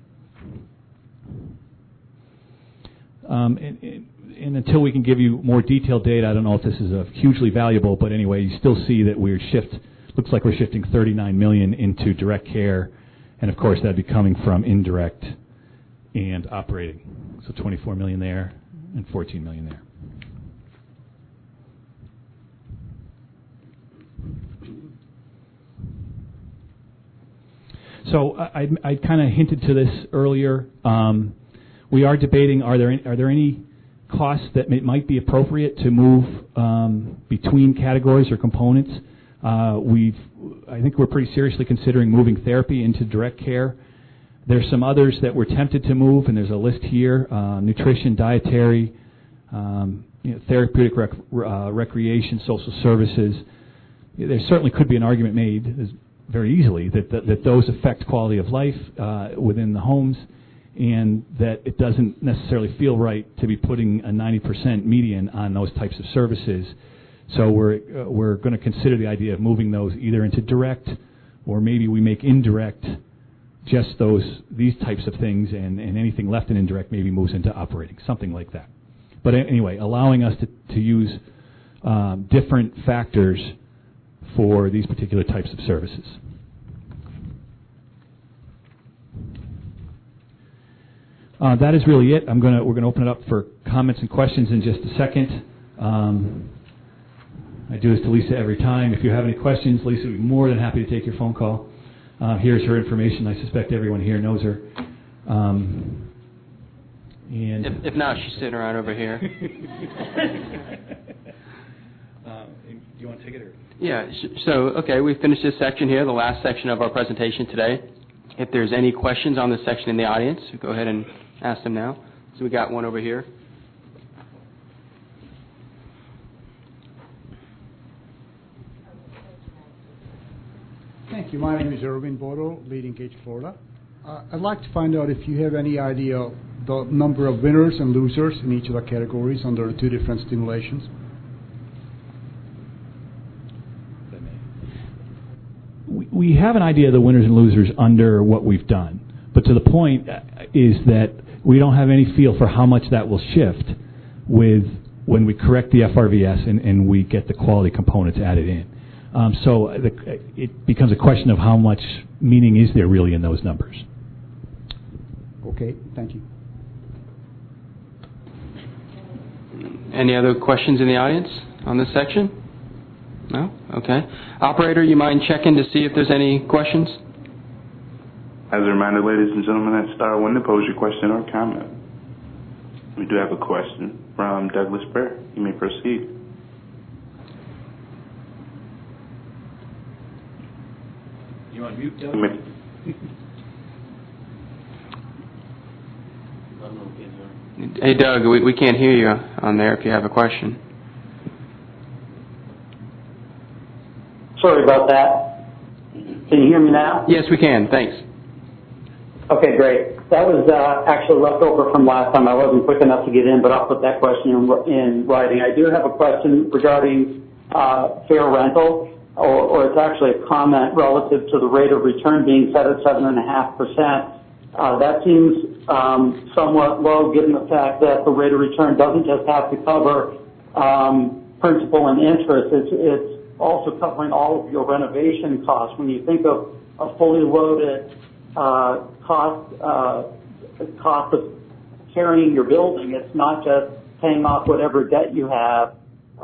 And until we can give you more detailed data, I don't know if this is hugely valuable, but anyway, you still see that looks like we're shifting $39 million into direct care, and of course that'd be coming from indirect and operating. So $24 million there and $14 million there. So I kind of hinted to this earlier. We are debating, are there any costs that might be appropriate to move between categories or components? I think we're pretty seriously considering moving therapy into direct care. There's some others that we're tempted to move, and there's a list here: nutrition, dietary, therapeutic recreation, social services. There certainly could be an argument made very easily that those affect quality of life within the homes, and that it doesn't necessarily feel right to be putting a 90% median on those types of services. So we're going to consider the idea of moving those either into direct, or maybe we make indirect just these types of things, and anything left in indirect maybe moves into operating, something like that. But anyway, allowing us to use different factors for these particular types of services. That is really it. We're gonna open it up for comments and questions in just a second. I do this to Lisa every time. If you have any questions, Lisa would be more than happy to take your phone call. Here's her information. I suspect everyone here knows her. And if not, she's sitting around over here. Do you want to take it? Or? Yeah. Okay, we finished this section here, the last section of our presentation today. If there's any questions on this section in the audience, go ahead and ask them now. So we got one over here. Thank you. My name is Erwin Bodo, Lead Engage Florida. I'd like to find out if you have any idea the number of winners and losers in each of the categories under the two different stimulations. We have an idea of the winners and losers under what we've done, but to the point is that we don't have any feel for how much that will shift when we correct the FRVS and we get the quality components added in. It becomes a question of how much meaning is there really in those numbers. Okay, thank you. Any other questions in the audience on this section? No? Okay. Operator, you mind checking to see if there's any questions? As a reminder, ladies and gentlemen, that's star one to pose your question or comment. We do have a question from Douglas Burr. You may proceed. You on mute, Doug? Hey, Doug, we can't hear you on there if you have a question. Sorry about that. Can you hear me now? Yes, we can. Thanks. Okay, great. That was actually left over from last time. I wasn't quick enough to get in, but I'll put that question in writing. I do have a question regarding fair rental, or it's actually a comment relative to the rate of return being set at 7.5%. That seems somewhat low given the fact that the rate of return doesn't just have to cover principal and interest. It's also covering all of your renovation costs. When you think of a fully loaded cost of carrying your building, it's not just paying off whatever debt you have.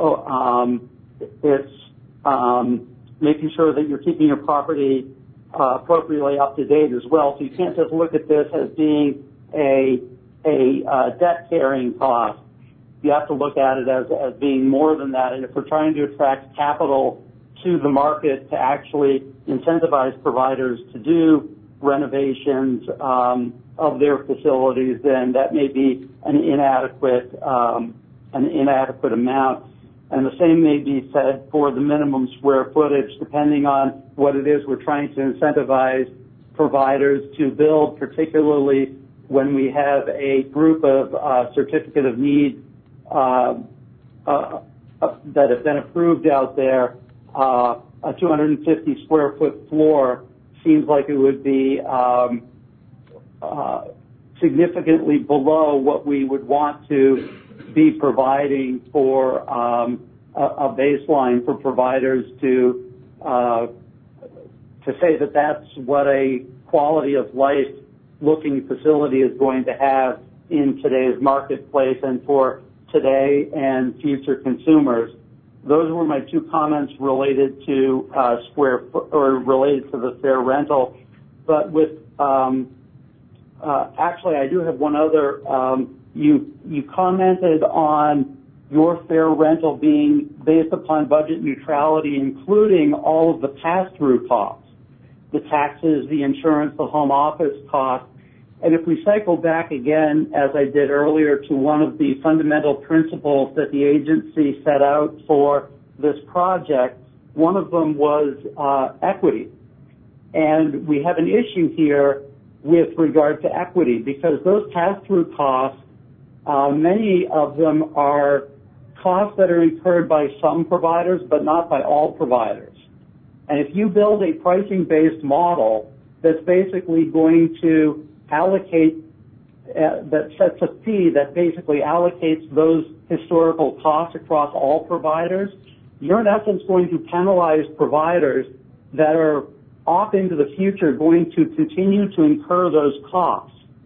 It's making sure that you're keeping your property appropriately up to date as well. So you can't just look at this as being a debt carrying cost. You have to look at it as being more than that. And if we're trying to attract capital to the market to actually incentivize providers to do renovations of their facilities, then that may be an inadequate amount. And the same may be said for the minimum square footage, depending on what it is we're trying to incentivize providers to build, particularly when we have a group of certificate of need that have been approved out there. A 250 square foot floor seems like it would be significantly below what we would want to be providing for a baseline for providers to say that that's what a quality of life looking facility is going to have in today's marketplace and for today and future consumers. Those were my two comments related to related to the fair rental. But with actually, I do have one other. You commented on your fair rental being based upon budget neutrality, including all of the pass-through costs, the taxes, the insurance, the home office costs. And if we cycle back again, as I did earlier, to one of the fundamental principles that the agency set out for this project, one of them was equity. And we have an issue here with regard to equity because those pass-through costs, many of them are costs that are incurred by some providers but not by all providers. And if you build a pricing-based model that's basically going to allocate, that sets a fee that basically allocates those historical costs across all providers, you're in essence going to penalize providers that are off into the future going to continue to incur those costs.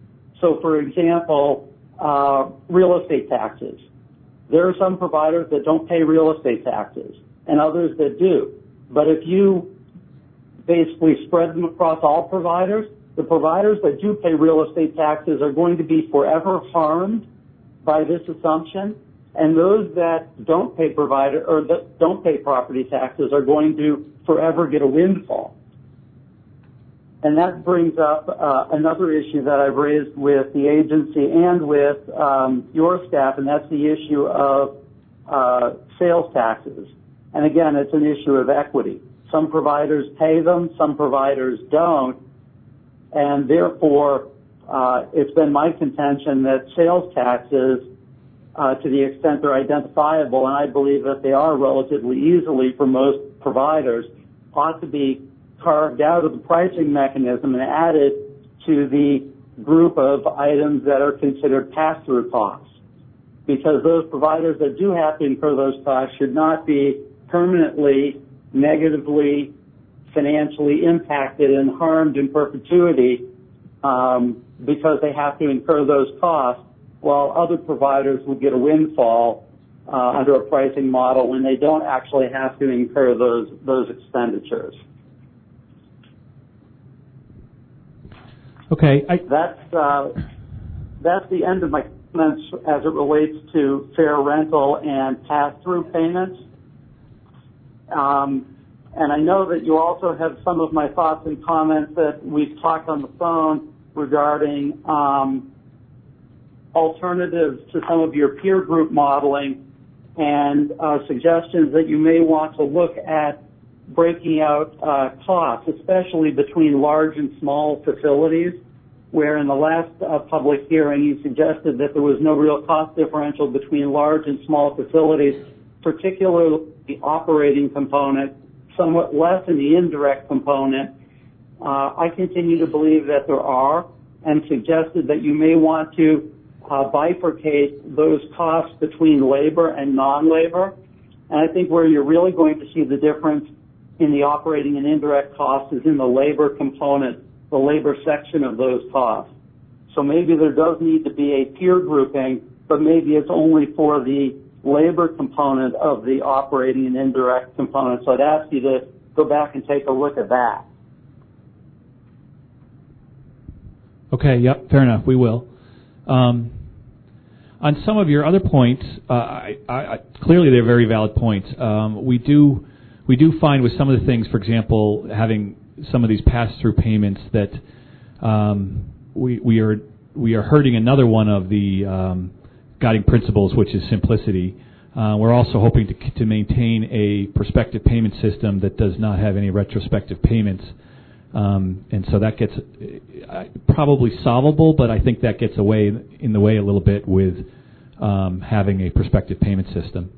So, for example, real estate taxes. There are some providers that don't pay real estate taxes and others that do. But if you basically spread them across all providers, the providers that do pay real estate taxes are going to be forever harmed by this assumption, and those that don't pay that don't pay property taxes are going to forever get a windfall. And that brings up another issue that I've raised with the agency and with your staff, and that's the issue of sales taxes. And again, it's an issue of equity. Some providers pay them, some providers don't, and therefore it's been my contention that sales taxes, to the extent they're identifiable, and I believe that they are relatively easily for most providers, ought to be carved out of the pricing mechanism and added to the group of items that are considered pass-through costs. Because those providers that do have to incur those costs should not be permanently, negatively, financially impacted and harmed in perpetuity because they have to incur those costs, while other providers will get a windfall under a pricing model when they don't actually have to incur those expenditures. Okay. That's the end of my comments as it relates to fair rental and pass-through payments. And I know that you also have some of my thoughts and comments that we've talked on the phone regarding alternatives to some of your peer group modeling and suggestions that you may want to look at breaking out costs, especially between large and small facilities, where in the last public hearing you suggested that there was no real cost differential between large and small facilities, particularly the operating component, somewhat less in the indirect component. I continue to believe that there are, and suggested that you may want to bifurcate those costs between labor and non-labor. And I think where you're really going to see the difference in the operating and indirect costs is in the labor component, the labor section of those costs. So maybe there does need to be a peer grouping, but maybe it's only for the labor component of the operating and indirect component. So I'd ask you to go back and take a look at that. Okay, yep, fair enough, we will. On some of your other points, clearly they're very valid points. We do find with some of the things, for example, having some of these pass-through payments that we are hurting another one of the guiding principles, which is simplicity. We're also hoping to maintain a prospective payment system that does not have any retrospective payments. And so that gets probably solvable, but I think that gets in the way a little bit with having a prospective payment system.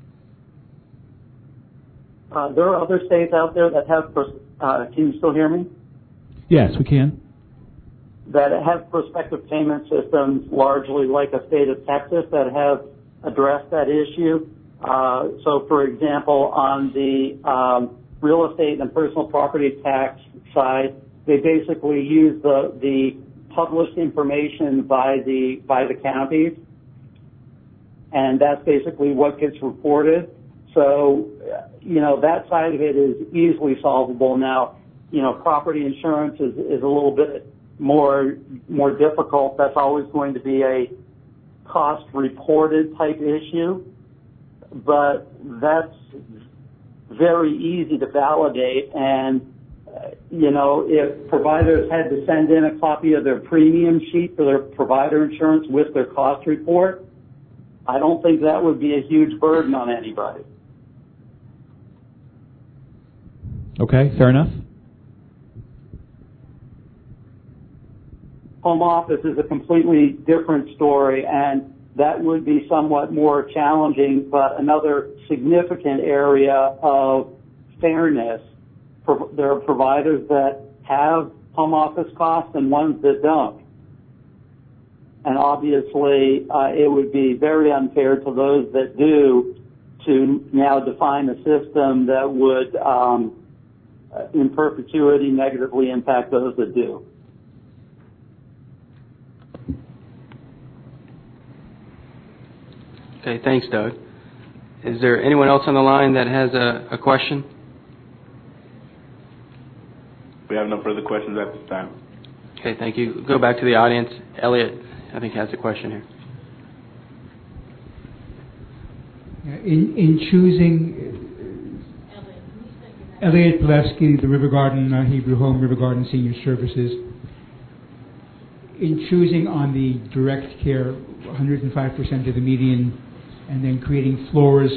There are other states out there that have, can you still hear me? Yes, we can. That have prospective payment systems, largely like a state of Texas, that have addressed that issue. So, for example, on the real estate and personal property tax side, they basically use the published information by the counties, and that's basically what gets reported. So, that side of it is easily solvable. Now, property insurance is a little bit more difficult. That's always going to be a cost reported type issue, but that's very easy to validate. And if providers had to send in a copy of their premium sheet for their provider insurance with their cost report, I don't think that would be a huge burden on anybody. Okay, fair enough. Home office is a completely different story, and that would be somewhat more challenging, but another significant area of fairness. There are providers that have home office costs and ones that don't. And obviously, it would be very unfair to those that do to now define a system that would, in perpetuity, negatively impact those that do. Okay, thanks, Doug. Is there anyone else on the line that has a question? We have no further questions at this time. Okay, thank you. Go back to the audience. Elliot, I think, has a question here. In choosing Elliot Pilevsky, the River Garden Hebrew Home, River Garden Senior Services, in choosing on the direct care 105% of the median and then creating floors,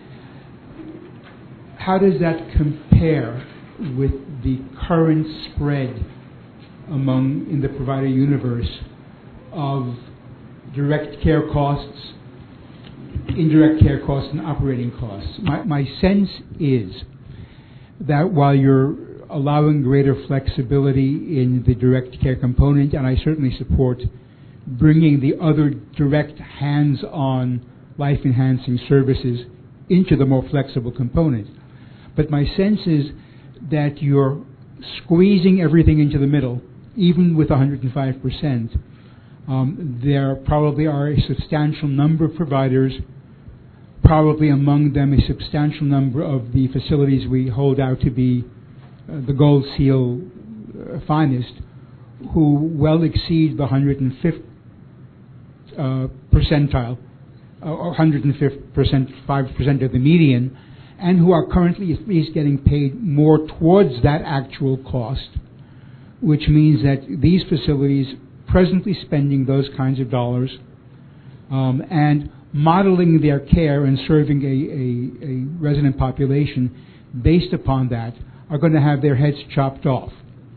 how does that compare with the current spread in the provider universe of direct care costs, indirect care costs, and operating costs? My sense is that while you're allowing greater flexibility in the direct care component, and I certainly support bringing the other direct hands-on life-enhancing services into the more flexible component, but my sense is that you're squeezing everything into the middle, even with 105%. There probably are a substantial number of providers, probably among them a substantial number of the facilities we hold out to be the Gold Seal finest, who well exceed the 105th percentile, or 105% of the median, and who are currently at least getting paid more towards that actual cost, which means that these facilities presently spending those kinds of dollars and modeling their care and serving a resident population based upon that are going to have their heads chopped off.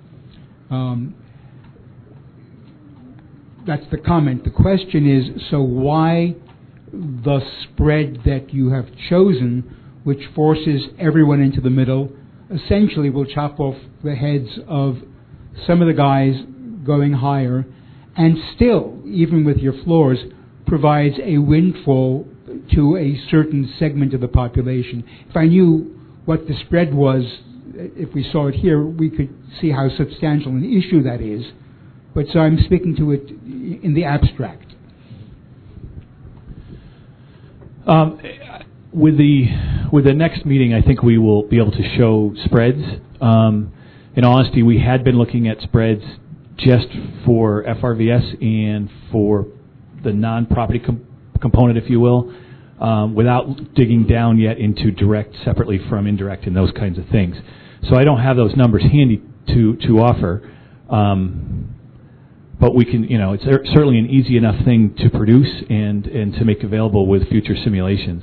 That's the comment. The question is, so why the spread that you have chosen, which forces everyone into the middle, essentially will chop off the heads of some of the guys going higher, and still, even with your floors, provides a windfall to a certain segment of the population. If I knew what the spread was, if we saw it here, we could see how substantial an issue that is. But so I'm speaking to it in the abstract. With the next meeting, I think we will be able to show spreads. In honesty, we had been looking at spreads just for FRVS and for the non-property component, if you will, without digging down yet into direct separately from indirect and those kinds of things. So I don't have those numbers handy to offer, but we can, it's certainly an easy enough thing to produce and to make available with future simulations.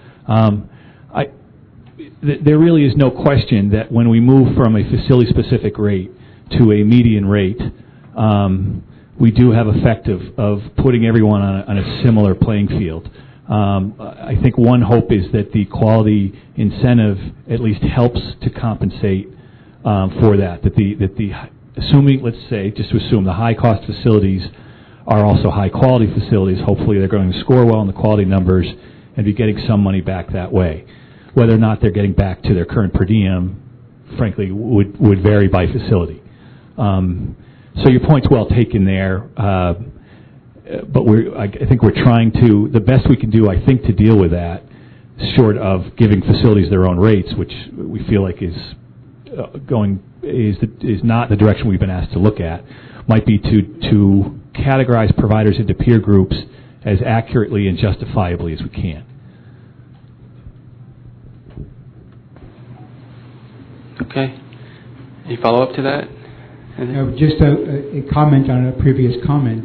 There really is no question that when we move from a facility-specific rate to a median rate, we do have effect of putting everyone on a similar playing field. I think one hope is that the quality incentive at least helps to compensate for that. That the assuming, let's say, just to assume the high-cost facilities are also high-quality facilities. Hopefully, they're going to score well in the quality numbers and be getting some money back that way. Whether or not they're getting back to their current per diem, frankly, would vary by facility. So your point's well taken there, but I think we're trying to, the best we can do, I think, to deal with that, short of giving facilities their own rates, which we feel like is not the direction we've been asked to look at, might be to categorize providers into peer groups as accurately and justifiably as we can. Okay. Any follow-up to that? Just a comment on a previous comment.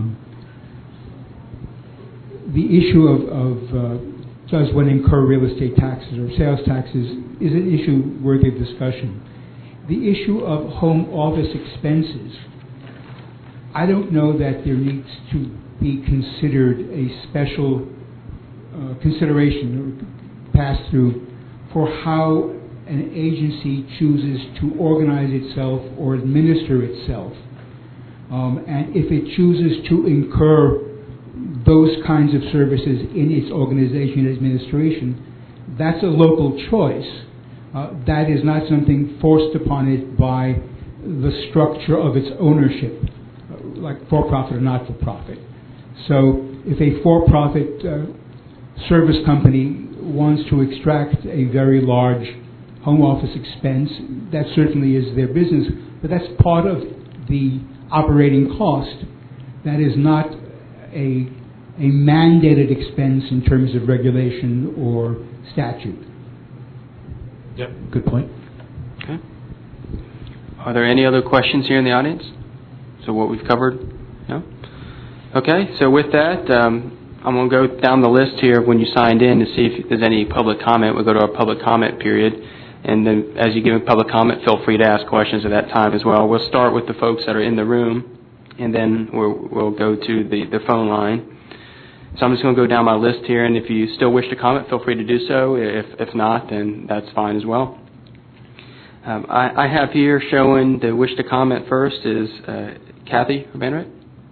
The issue of does one incur real estate taxes or sales taxes is an issue worthy of discussion. The issue of home office expenses, I don't know that there needs to be considered a special consideration or pass-through for how an agency chooses to organize itself or administer itself. And if it chooses to incur those kinds of services in its organization and administration, that's a local choice. That is not something forced upon it by the structure of its ownership, like for-profit or not-for-profit. So if a for-profit service company wants to extract a very large home office expense, that certainly is their business, but that's part of the operating cost. That is not a mandated expense in terms of regulation or statute. Yep, good point. Okay. Are there any other questions here in the audience? So what we've covered? No? Okay, so with that, I'm going to go down the list here when you signed in to see if there's any public comment. We'll go to our public comment period. And then as you give public comment, feel free to ask questions at that time as well. We'll start with the folks that are in the room, and then we'll go to the phone line. So I'm just going to go down my list here, and if you still wish to comment, feel free to do so. If not, then that's fine as well. I have here showing the wish to comment first is Kathy Bannerett.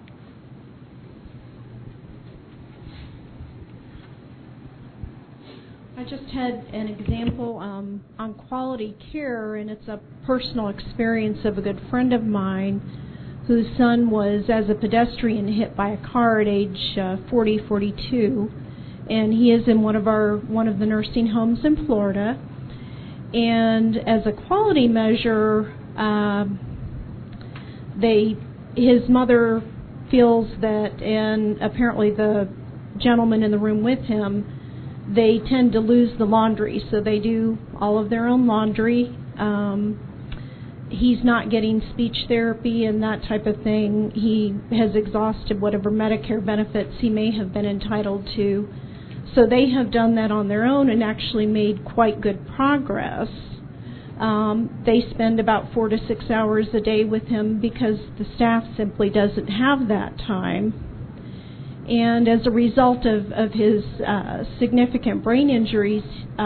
I just had an example on quality care, and it's a personal experience of a good friend of mine whose son was, as a pedestrian, hit by a car at age 42, and he is in one of the nursing homes in Florida. And as a quality measure, his mother feels that, and apparently the gentleman in the room with him, they tend to lose the laundry, so they do all of their own laundry. He's not getting speech therapy and that type of thing. He has exhausted whatever Medicare benefits he may have been entitled to. So they have done that on their own and actually made quite good progress. They spend about 4 to 6 hours a day with him because the staff simply doesn't have that time. And as a result of his significant brain injuries,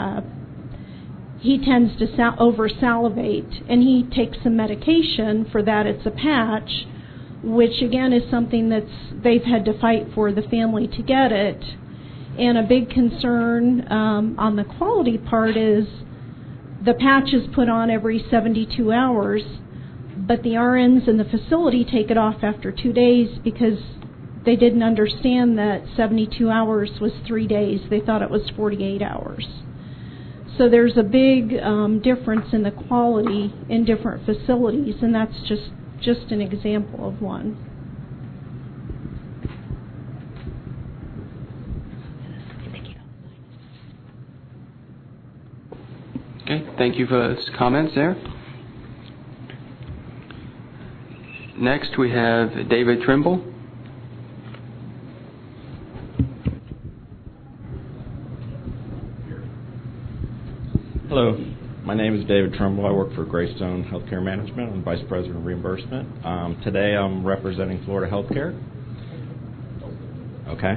he tends to over-salivate, and he takes some medication for that. It's a patch, which again is something they've had to fight for the family to get it. And a big concern on the quality part is the patch is put on every 72 hours, but the RNs in the facility take it off after 2 days because they didn't understand that 72 hours was 3 days. They thought it was 48 hours. So there's a big difference in the quality in different facilities, and that's just an example of one. Okay, thank you for those comments there. Next we have David Trimble. Hello, my name is David Trimble. I work for Greystone Healthcare Management. I'm Vice President of Reimbursement. Today I'm representing Florida Healthcare. Okay.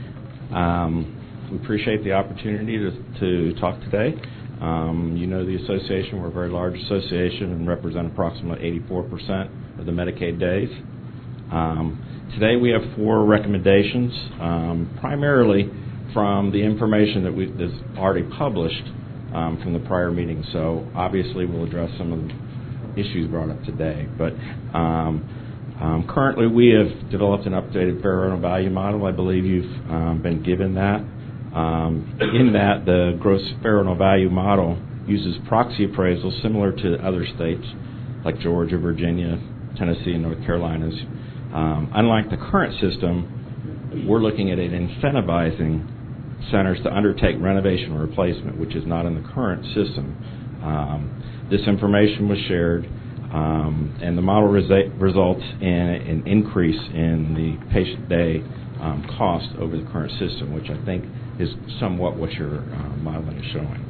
We appreciate the opportunity to talk today. You know the association. We're a very large association and represent approximately 84% of the Medicaid days. Today we have 4 recommendations, primarily from the information that is already published from the prior meeting. So obviously we'll address some of the issues brought up today. But currently we have developed an updated fair rental value model. I believe you've been given that. In that, the gross fair rental value model uses proxy appraisals similar to other states like Georgia, Virginia, Tennessee, and North Carolina's. Unlike the current system, we're looking at it incentivizing centers to undertake renovation or replacement, which is not in the current system. This information was shared, and the model results in an increase in the patient day cost over the current system, which I think is somewhat what your modeling is showing.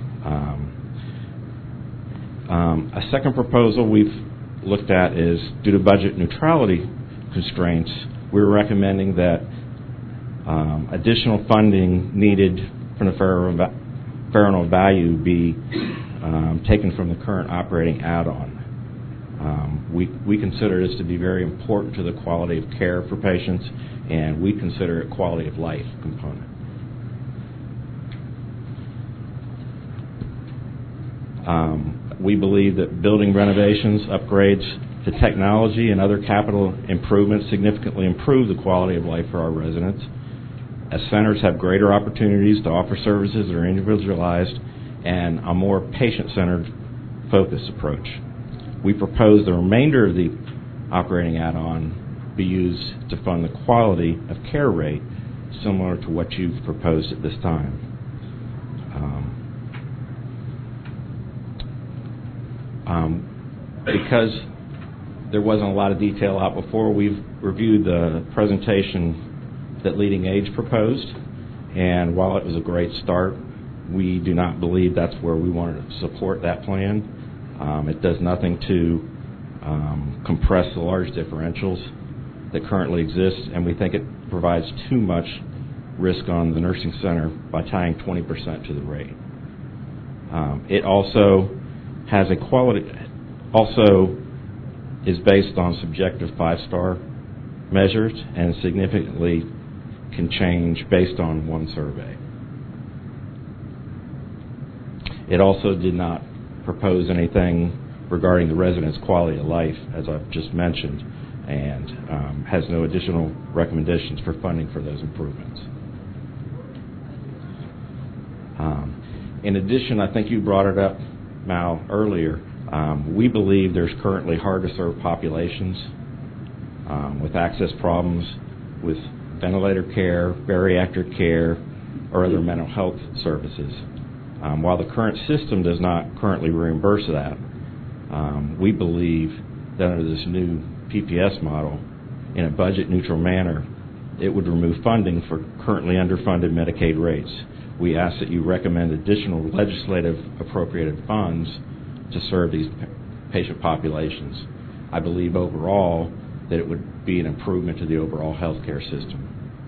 A second proposal we've looked at is, due to budget neutrality constraints, we're recommending that additional funding needed from the fair rental value be taken from the current operating add-on. We consider this to be very important to the quality of care for patients, and we consider it quality of life component. We believe that building renovations, upgrades to technology, and other capital improvements significantly improve the quality of life for our residents. as centers have greater opportunities to offer services that are individualized and a more patient-centered focus approach. We propose the remainder of the operating add-on be used to fund the quality of care rate similar to what you've proposed at this time. Because there wasn't a lot of detail out before, we've reviewed the presentation that Leading Age proposed, and while it was a great start, we do not believe that's where we want to support that plan. It does nothing to compress the large differentials that currently exist, and we think it provides too much risk on the nursing center by tying 20% to the rate. It also has a quality, also is based on subjective 5-star measures and significantly can change based on one survey. It also did not propose anything regarding the residents' quality of life, as I've just mentioned, and has no additional recommendations for funding for those improvements. In addition, I think you brought it up, Mal, earlier. We believe there's currently hard-to-serve populations with access problems with ventilator care, bariatric care, or other mental health services. While the current system does not currently reimburse that, we believe that under this new PPS model, in a budget-neutral manner, it would remove funding for currently underfunded Medicaid rates. We ask that you recommend additional legislative appropriated funds to serve these patient populations. I believe overall that it would be an improvement to the overall healthcare system.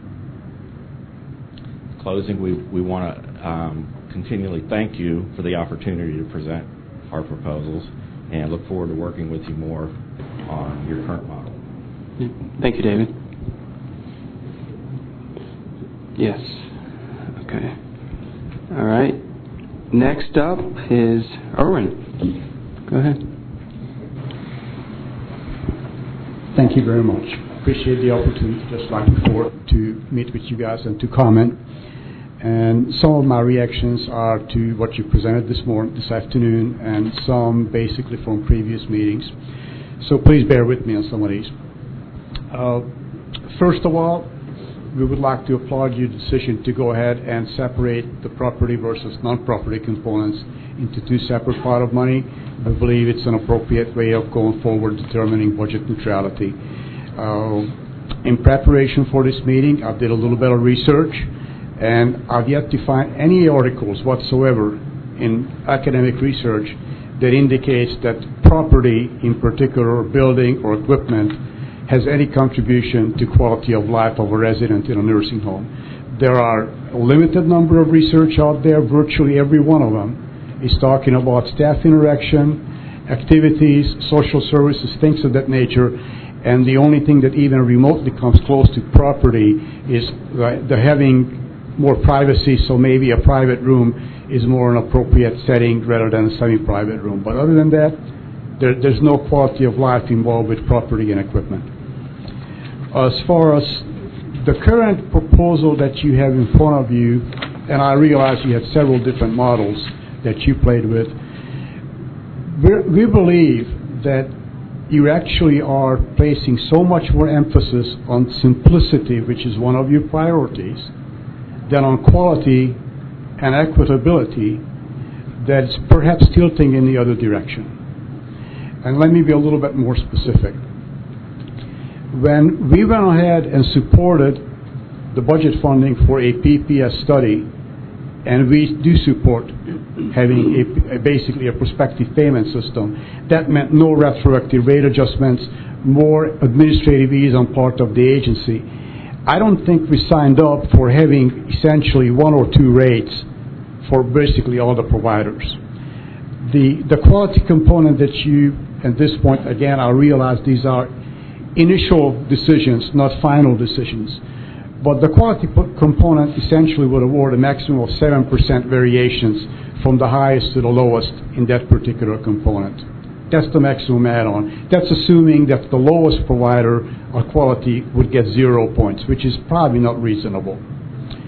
In closing, we want to continually thank you for the opportunity to present our proposals and look forward to working with you more on your current model. Thank you, David. Yes. Okay. All right. Next up is Erwin. Go ahead. Thank you very much. Appreciate the opportunity, just like before, to meet with you guys and to comment. And some of my reactions are to what you presented this afternoon, and some basically from previous meetings. So please bear with me on some of these. First of all, we would like to applaud your decision to go ahead and separate the property versus non-property components into two separate pots of money. I believe it's an appropriate way of going forward determining budget neutrality. In preparation for this meeting, I did a little bit of research, and I've yet to find any articles whatsoever in academic research that indicates that property, in particular building or equipment, has any contribution to quality of life of a resident in a nursing home. There are a limited number of research out there. Virtually every one of them is talking about staff interaction, activities, social services, things of that nature, and the only thing that even remotely comes close to property is the having more privacy, so maybe a private room is more an appropriate setting rather than a semi-private room. But other than that, there's no quality of life involved with property and equipment. As far as the current proposal that you have in front of you, and I realize you have several different models that you played with, we believe that you actually are placing so much more emphasis on simplicity, which is one of your priorities, than on quality and equitability that's perhaps tilting in the other direction. And let me be a little bit more specific. When we went ahead and supported the budget funding for a PPS study, and we do support having basically a prospective payment system, that meant no retroactive rate adjustments, more administrative ease on part of the agency. I don't think we signed up for having essentially one or two rates for basically all the providers. The quality component that you, at this point, again, I realize these are initial decisions, not final decisions. But the quality component essentially would award a maximum of 7% variations from the highest to the lowest in that particular component. That's the maximum add-on. That's assuming that the lowest provider of quality would get 0 points, which is probably not reasonable.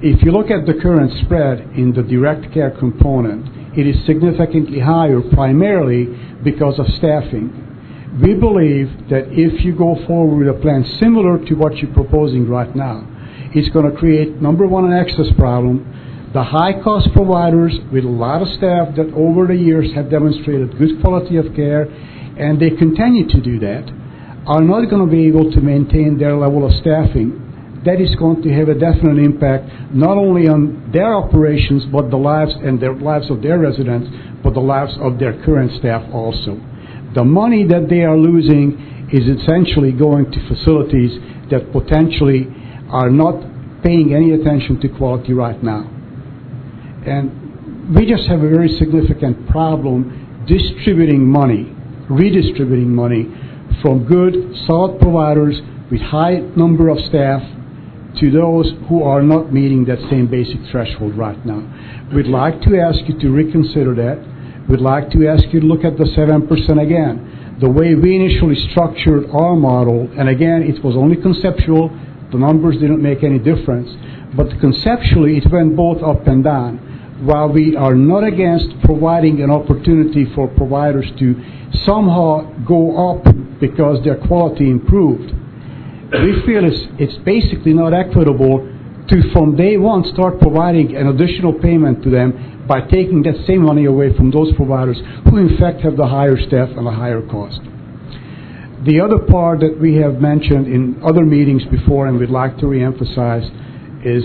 if you look at the current spread in the direct care component, it is significantly higher primarily because of staffing. We believe that if you go forward with a plan similar to what you're proposing right now, it's going to create, number one, an access problem. The high-cost providers with a lot of staff that over the years have demonstrated good quality of care, and they continue to do that, are not going to be able to maintain their level of staffing. That is going to have a definite impact not only on their operations, but the lives and their lives of their residents, but the lives of their current staff also. The money that they are losing is essentially going to facilities that potentially are not paying any attention to quality right now. And we just have a very significant problem redistributing money from good, solid providers with high number of staff to those who are not meeting that same basic threshold right now. We'd like to ask you to reconsider that. We'd like to ask you to look at the 7% again. The way we initially structured our model, and again, it was only conceptual, the numbers didn't make any difference, but conceptually it went both up and down. While we are not against providing an opportunity for providers to somehow go up because their quality improved, we feel it's basically not equitable to, from day one, start providing an additional payment to them by taking that same money away from those providers who in fact have the higher staff and the higher cost. The other part that we have mentioned in other meetings before and we'd like to reemphasize is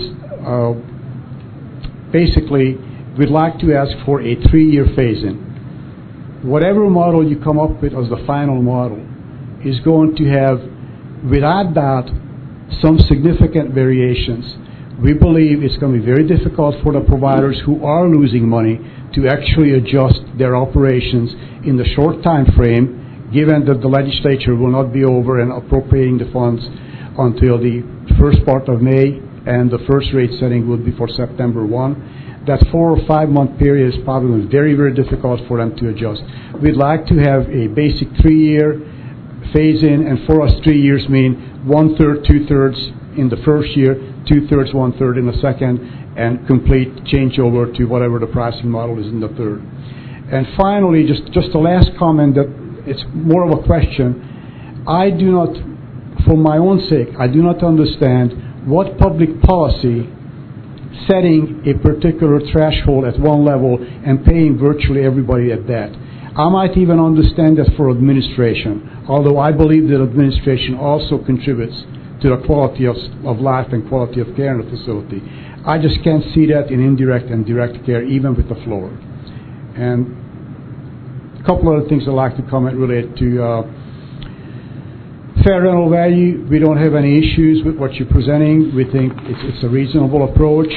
basically we'd like to ask for a 3-year phase-in. Whatever model you come up with as the final model is going to have, without doubt, some significant variations. We believe it's going to be very difficult for the providers who are losing money to actually adjust their operations in the short time frame, given that the legislature will not be over and appropriating the funds until the first part of May, and the first rate setting will be for September 1. That 4 or 5 month period is probably very, very difficult for them to adjust. We'd like to have a basic 3-year phase-in, and for us 3 years mean 1/3, 2/3 in the first year, 2/3, 1/3 in the second, and complete changeover to whatever the pricing model is in the third. And finally, just the last comment that it's more of a question. I do not, for my own sake, I do not understand what public policy setting a particular threshold at one level and paying virtually everybody at that. I might even understand that for administration, although I believe that administration also contributes to the quality of life and quality of care in the facility. I just can't see that in indirect and direct care, even with the floor. And a couple other things I'd like to comment related to fair rental value. We don't have any issues with what you're presenting. We think it's a reasonable approach.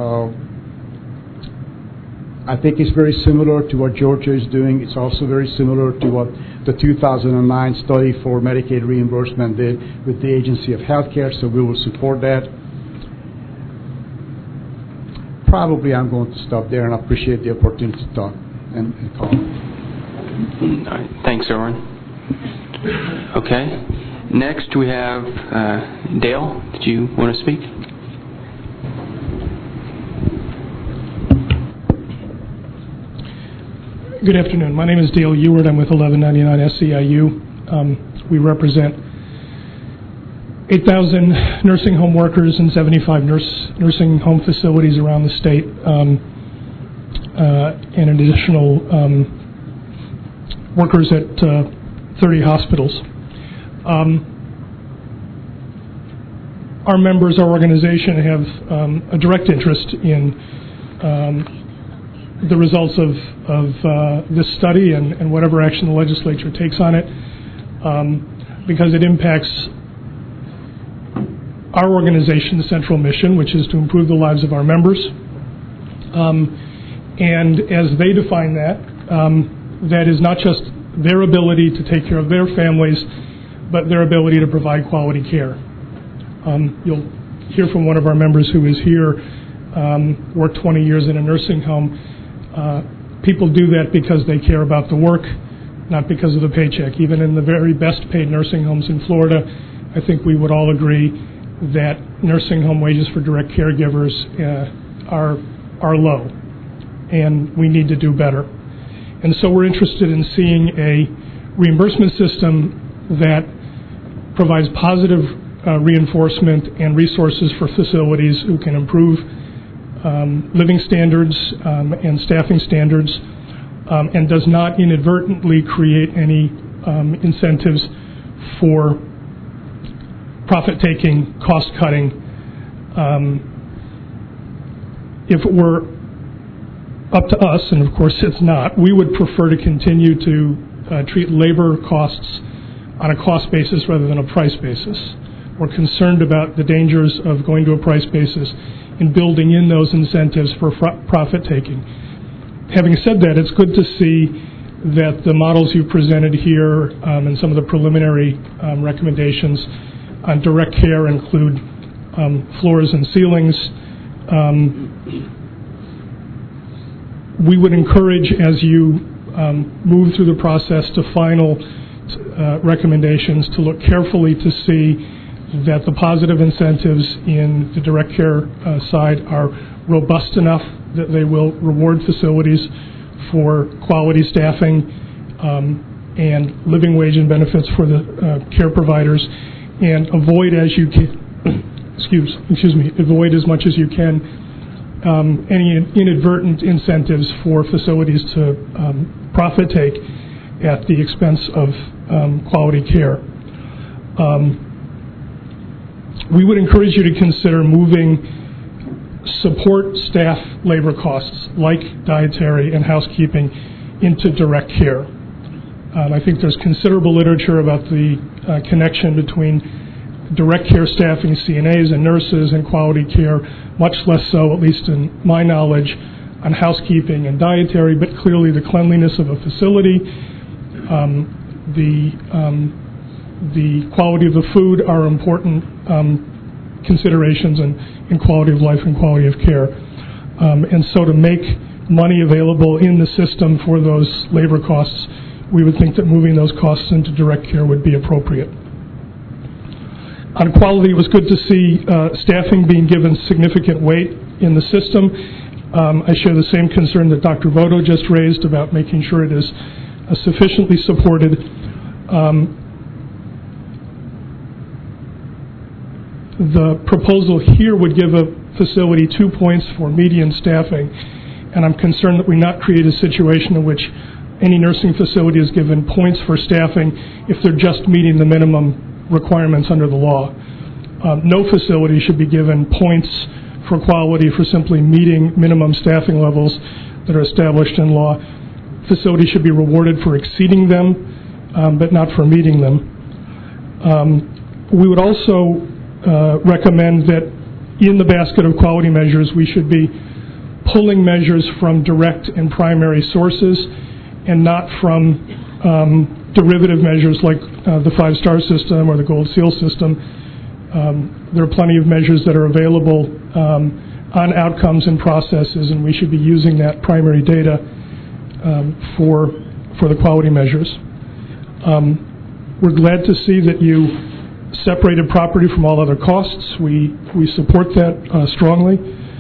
I think it's very similar to what Georgia is doing. It's also very similar to what the 2009 study for Medicaid reimbursement did with the Agency of Healthcare, so we will support that. Probably I'm going to stop there, and I appreciate the opportunity to talk and call. All right. Thanks, Erwin. Okay. Next we have Dale. Did you want to speak? Good afternoon. My name is Dale Ewart. I'm with 1199 SEIU. We represent 8,000 nursing home workers and 75 nursing home facilities around the state, and additional workers at 30 hospitals. Our members, our organization, have a direct interest in the results of this study and whatever action the legislature takes on it, because it impacts our organization's central mission, which is to improve the lives of our members. And as they define that, that is not just their ability to take care of their families, but their ability to provide quality care. You'll hear from one of our members who is here, worked 20 years in a nursing home. People do that because they care about the work, not because of the paycheck. Even in the very best paid nursing homes in Florida, I think we would all agree that nursing home wages for direct caregivers are low, and we need to do better. And so we're interested in seeing a reimbursement system that provides positive reinforcement and resources for facilities who can improve living standards and staffing standards, and does not inadvertently create any incentives for profit-taking, cost-cutting. If it were up to us, and of course it's not, we would prefer to continue to treat labor costs on a cost basis rather than a price basis. We're concerned about the dangers of going to a price basis and building in those incentives for profit-taking. Having said that, it's good to see that the models you presented here and some of the preliminary recommendations on direct care include floors and ceilings. We would encourage, as you move through the process to final recommendations, to look carefully to see that the positive incentives in the direct care side are robust enough that they will reward facilities for quality staffing and living wage and benefits for the care providers, and avoid as you can, avoid as much as you can any inadvertent incentives for facilities to profit take at the expense of quality care. We would encourage you to consider moving support staff labor costs like dietary and housekeeping into direct care. I think there's considerable literature about the connection between direct care staffing, CNAs and nurses, and quality care, much less so, at least in my knowledge, on housekeeping and dietary, but clearly the cleanliness of a facility, the quality of the food are important considerations in quality of life and quality of care. And so to make money available in the system for those labor costs, we would think that moving those costs into direct care would be appropriate. On quality, it was good to see staffing being given significant weight in the system. I share the same concern that Dr. Voto just raised about making sure it is sufficiently supported. The proposal here would give a facility 2 points for median staffing, and I'm concerned that we not create a situation in which any nursing facility is given points for staffing if they're just meeting the minimum requirements under the law. No facility should be given points for quality for simply meeting minimum staffing levels that are established in law. Facilities should be rewarded for exceeding them, but not for meeting them. We would also recommend that in the basket of quality measures, we should be pulling measures from direct and primary sources and not from derivative measures like the 5-star system or the Gold Seal system. There are plenty of measures that are available on outcomes and processes, and we should be using that primary data for the quality measures. We're glad to see that you separated property from all other costs. We support that strongly.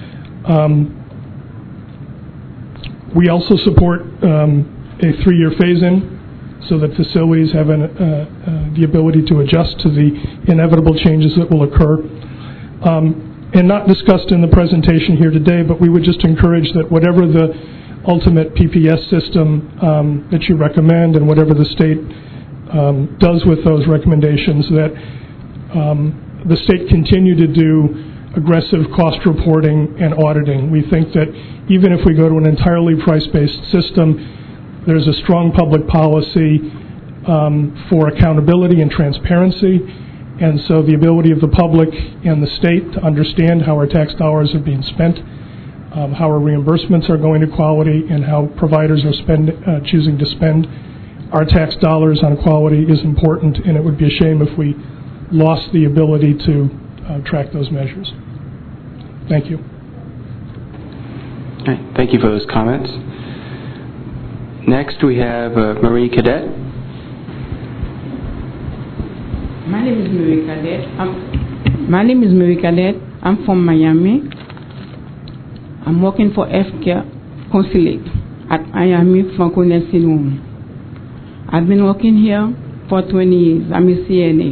We also support a 3-year phase-in so that facilities have the ability to adjust to the inevitable changes that will occur. And not discussed in the presentation here today, but we would just encourage that whatever the ultimate PPS system that you recommend and whatever the state does with those recommendations, that the state continue to do aggressive cost reporting and auditing. We think that even if we go to an entirely price-based system, there's a strong public policy for accountability and transparency, and so the ability of the public and the state to understand how our tax dollars are being spent, how our reimbursements are going to quality, and how providers are choosing to spend our tax dollars on quality is important, and it would be a shame if we lost the ability to track those measures. Thank you. Okay, thank you for those comments. Next we have Marie Cadet. My name is Marie Cadet. My name is Mary Cadet. I'm from Miami. I'm working for F-Care Consulate at Miami Franco Nursing Home. I've been working here for 20 years. I'm a CNA.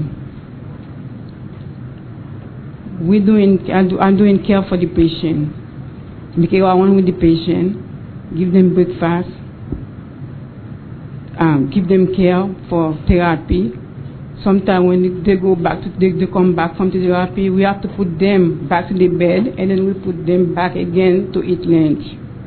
I'm doing care for the patient. Because I want with the patient, give them breakfast, give them care for therapy. Sometimes when they go back, they come back from the therapy, we have to put them back to the bed, and then we put them back again to eat lunch.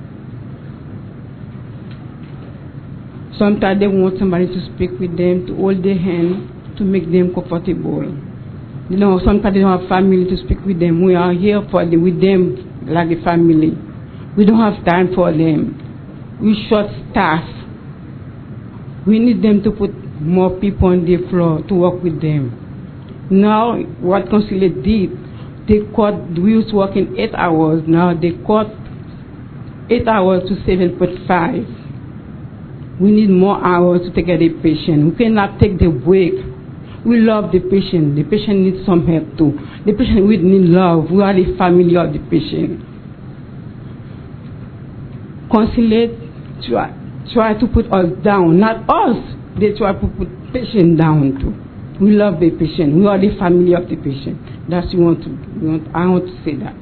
Sometimes they want somebody to speak with them, to hold their hand, to make them comfortable. You know, sometimes they don't have family to speak with them. We are here with them like a family. We don't have time for them. We short staff. We need them to put more people on the floor to work with them. Now, what Consulate did, we was working 8 hours. Now they cut 8 hours to 7.5. We need more hours to take care of the patient. We cannot take the break. We love the patient. The patient needs some help too. The patient will need love. We are the family of the patient. Consulate try to put us down. Not us. They try to put patient down too. We love the patient. We are the family of the patient. That's I want to say that.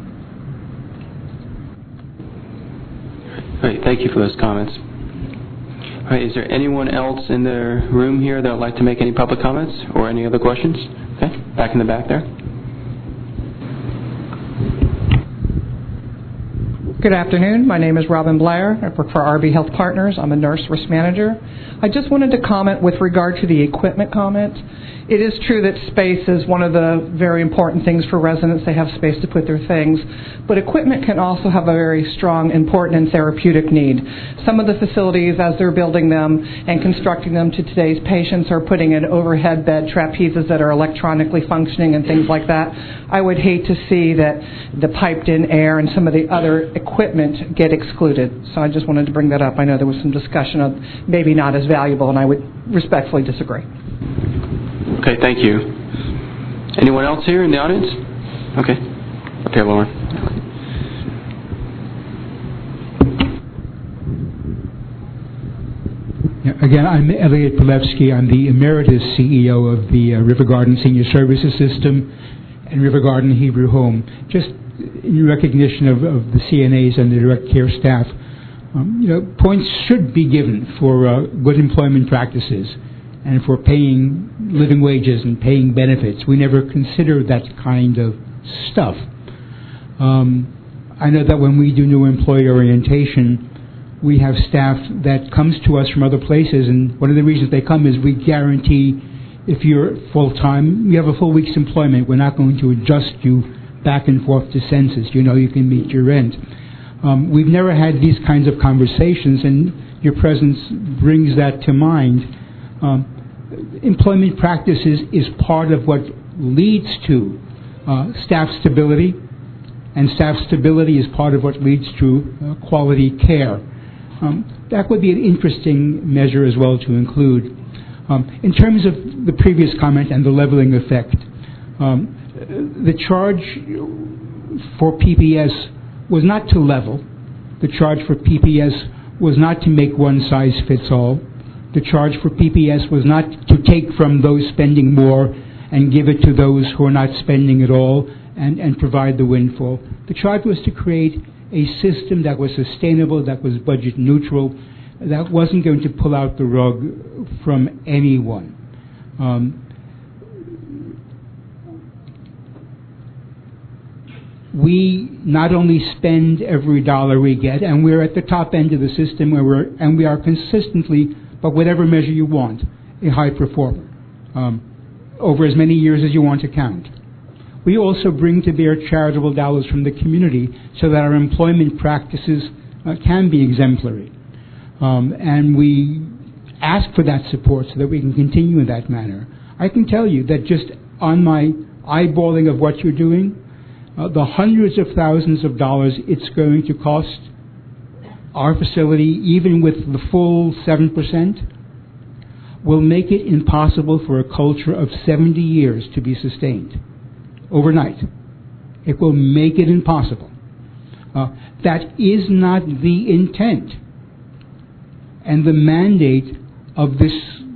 All right, thank you for those comments. All right, is there anyone else in the room here that would like to make any public comments or any other questions? Okay, back in the back there. Good afternoon. My name is Robin Blair. I work for RB Health Partners. I'm a nurse risk manager. I just wanted to comment with regard to the equipment comment. It is true that space is one of the very important things for residents. They have space to put their things. But equipment can also have a very strong, important, and therapeutic need. Some of the facilities, as they're building them and constructing them to today's patients, are putting in overhead bed trapezes that are electronically functioning and things like that. I would hate to see that the piped-in air and some of the other equipment get excluded. So I just wanted to bring that up. I know there was some discussion of maybe not as valuable, and I would respectfully disagree. Okay, thank you. Anyone else here in the audience? Okay. Up here, Lauren. Again, I'm Elliot Pilevsky. I'm the Emeritus CEO of the River Garden Senior Services System and River Garden Hebrew Home. Just in recognition of the CNAs and the direct care staff, points should be given for good employment practices and for paying living wages and paying benefits. We never consider that kind of stuff. I know that when we do new employee orientation, we have staff that comes to us from other places, and one of the reasons they come is we guarantee if you're full-time, you have a full week's employment. We're not going to adjust you back and forth to census. You know you can meet your rent. We've never had these kinds of conversations, and your presence brings that to mind. Employment practices is part of what leads to staff stability, and staff stability is part of what leads to quality care. That would be an interesting measure as well to include. In terms of the previous comment and the leveling effect, the charge for PPS was not to level. The charge for PPS was not to make one size fits all. The charge for PPS was not to take from those spending more and give it to those who are not spending at all and provide the windfall. The charge was to create a system that was sustainable, that was budget neutral, that wasn't going to pull out the rug from anyone. We not only spend every dollar we get, and we're at the top end of the system, and we are consistently, but whatever measure you want, a high performer, over as many years as you want to count. We also bring to bear charitable dollars from the community so that our employment practices can be exemplary. And we ask for that support so that we can continue in that manner. I can tell you that just on my eyeballing of what you're doing, the hundreds of thousands of dollars it's going to cost our facility, even with the full 7%, will make it impossible for a culture of 70 years to be sustained. overnight. It will make it impossible. That is not the intent and the mandate of this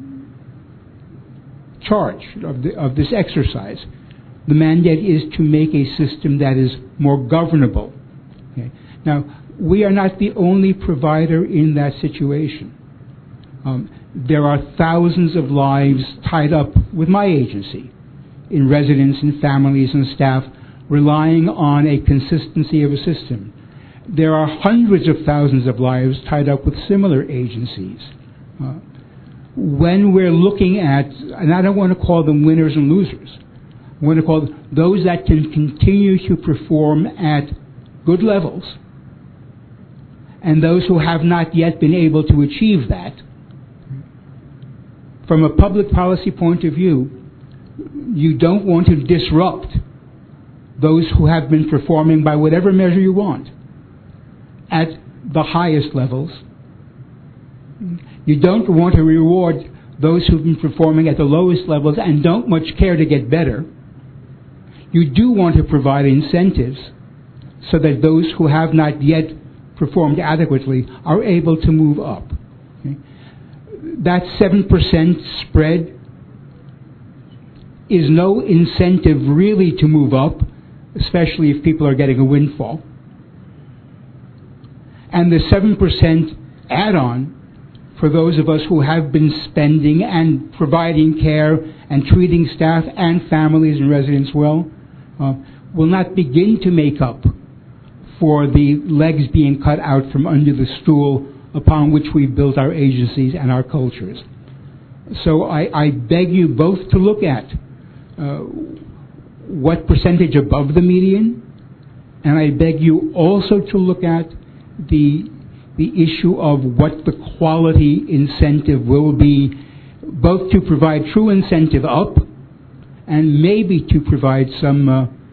charge, of this exercise. The mandate is to make a system that is more governable. Okay? Now, we are not the only provider in that situation. There are thousands of lives tied up with my agency in residents and families and staff relying on a consistency of a system. There are hundreds of thousands of lives tied up with similar agencies. When we're looking at, and I don't want to call them winners and losers, I want to call them those that can continue to perform at good levels, and those who have not yet been able to achieve that. From a public policy point of view, you don't want to disrupt those who have been performing by whatever measure you want at the highest levels. You don't want to reward those who've been performing at the lowest levels and don't much care to get better. You do want to provide incentives so that those who have not yet performed adequately are able to move up. Okay? That 7% spread is no incentive really to move up, especially if people are getting a windfall. And the 7% add-on for those of us who have been spending and providing care and treating staff and families and residents well will not begin to make up for the legs being cut out from under the stool upon which we built our agencies and our cultures. So I beg you both to look at what percentage above the median, and I beg you also to look at the issue of what the quality incentive will be, both to provide true incentive up and maybe to provide some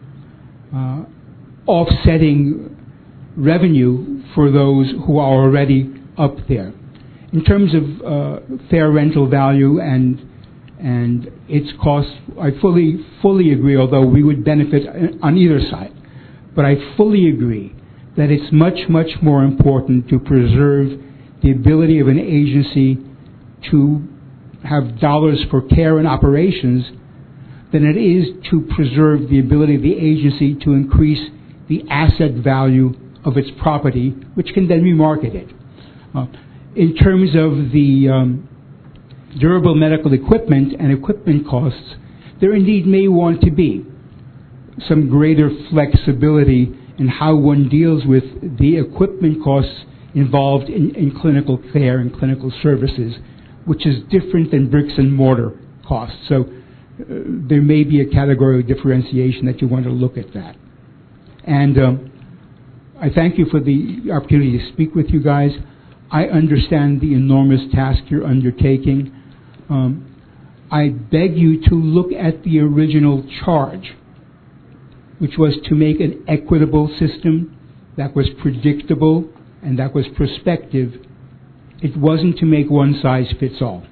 offsetting revenue for those who are already up there. In terms of fair rental value and its costs, I fully agree, although we would benefit on either side. But I fully agree that it's much, much more important to preserve the ability of an agency to have dollars for care and operations than it is to preserve the ability of the agency to increase the asset value of its property, which can then be marketed. In terms of the durable medical equipment and equipment costs, there indeed may want to be some greater flexibility in how one deals with the equipment costs involved in clinical care and clinical services, which is different than bricks and mortar costs. So there may be a category of differentiation that you want to look at that. And I thank you for the opportunity to speak with you guys. I understand the enormous task you're undertaking. I beg you to look at the original charge, which was to make an equitable system that was predictable and that was prospective. It wasn't to make one size fits all.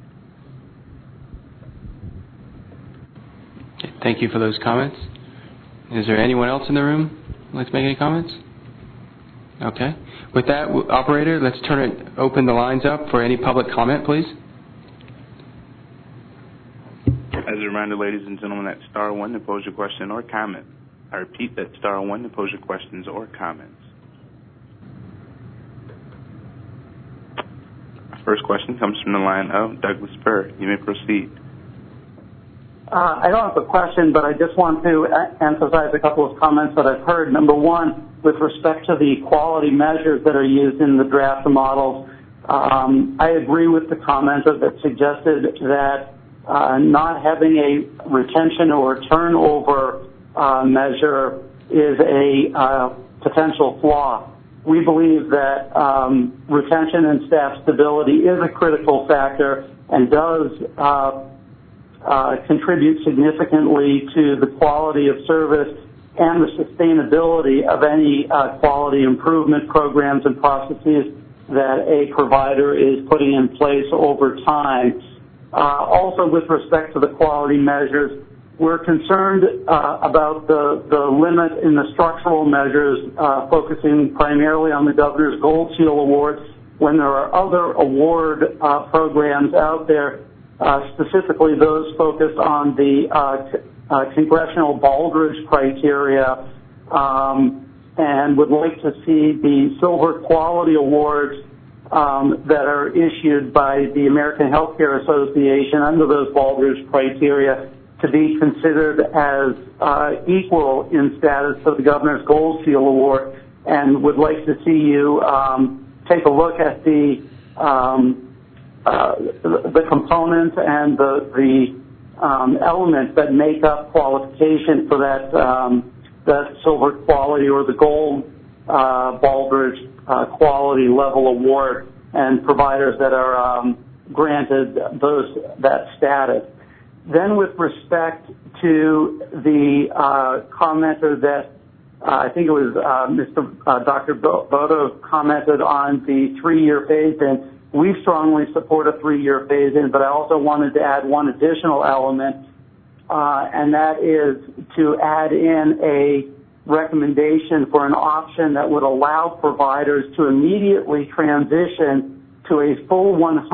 Thank you for those comments. Is there anyone else in the room who'd like to make any comments? Okay. With that, operator, let's open the lines up for any public comment, please. As a reminder, ladies and gentlemen, that's star one to pose your question or comment. I repeat, that's star one to pose your questions or comments. Our first question comes from the line of Douglas Burr. You may proceed. I don't have a question, but I just want to emphasize a couple of comments that I've heard. Number one, with respect to the quality measures that are used in the draft models, I agree with the commenter that suggested that not having a retention or turnover measure is a potential flaw. We believe that retention and staff stability is a critical factor and does contribute significantly to the quality of service and the sustainability of any quality improvement programs and processes that a provider is putting in place over time. Also, with respect to the quality measures, we're concerned about the limit in the structural measures, focusing primarily on the Governor's Gold Seal Awards, when there are other award programs out there, specifically those focused on the Congressional Baldrige criteria, and would like to see the Silver Quality Awards that are issued by the American Healthcare Association under those Baldrige criteria to be considered as equal in status to the Governor's Gold Seal Award, and would like to see you take a look at the components and the elements that make up qualification for that silver quality or the gold Baldrige quality level award, and providers that are granted that status. Then with respect to the commenter that I think it was Dr. Bodo commented on the 3-year phase-in. We strongly support a 3-year phase-in, but I also wanted to add one additional element, and that is to add in a recommendation for an option that would allow providers to immediately transition to a full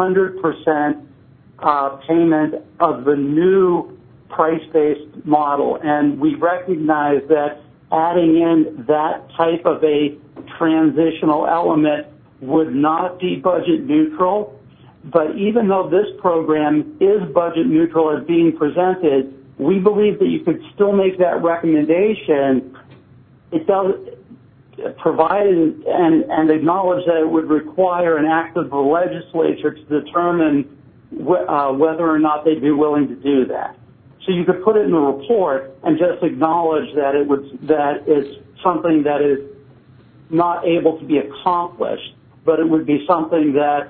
100% payment of the new price-based model. And we recognize that adding in that type of a transitional element would not be budget neutral. But even though this program is budget neutral as being presented, we believe that you could still make that recommendation. It does provide and acknowledge that it would require an act of the legislature to determine whether or not they'd be willing to do that. So you could put it in the report and just acknowledge that it's something that is not able to be accomplished, but it would be something that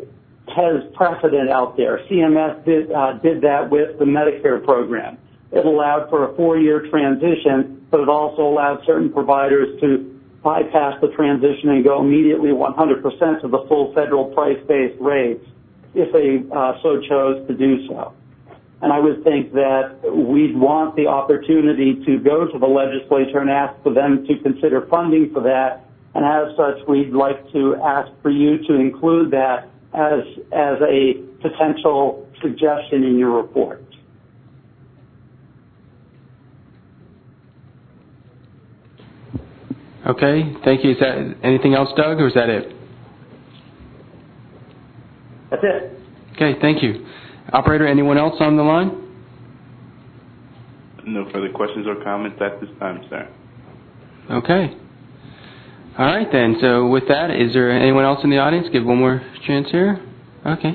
has precedent out there. CMS did that with the Medicare program. It allowed for a 4-year transition, but it also allowed certain providers to bypass the transition and go immediately 100% to the full federal price-based rates if they so chose to do so. And I would think that we'd want the opportunity to go to the legislature and ask for them to consider funding for that. And as such, we'd like to ask for you to include that as a potential suggestion in your report. Okay, thank you. Is that anything else, Doug, or is that it? That's it. Okay, thank you. Operator, anyone else on the line? No further questions or comments at this time, sir. Okay. All right, then. So with that, is there anyone else in the audience? Give one more chance here. Okay.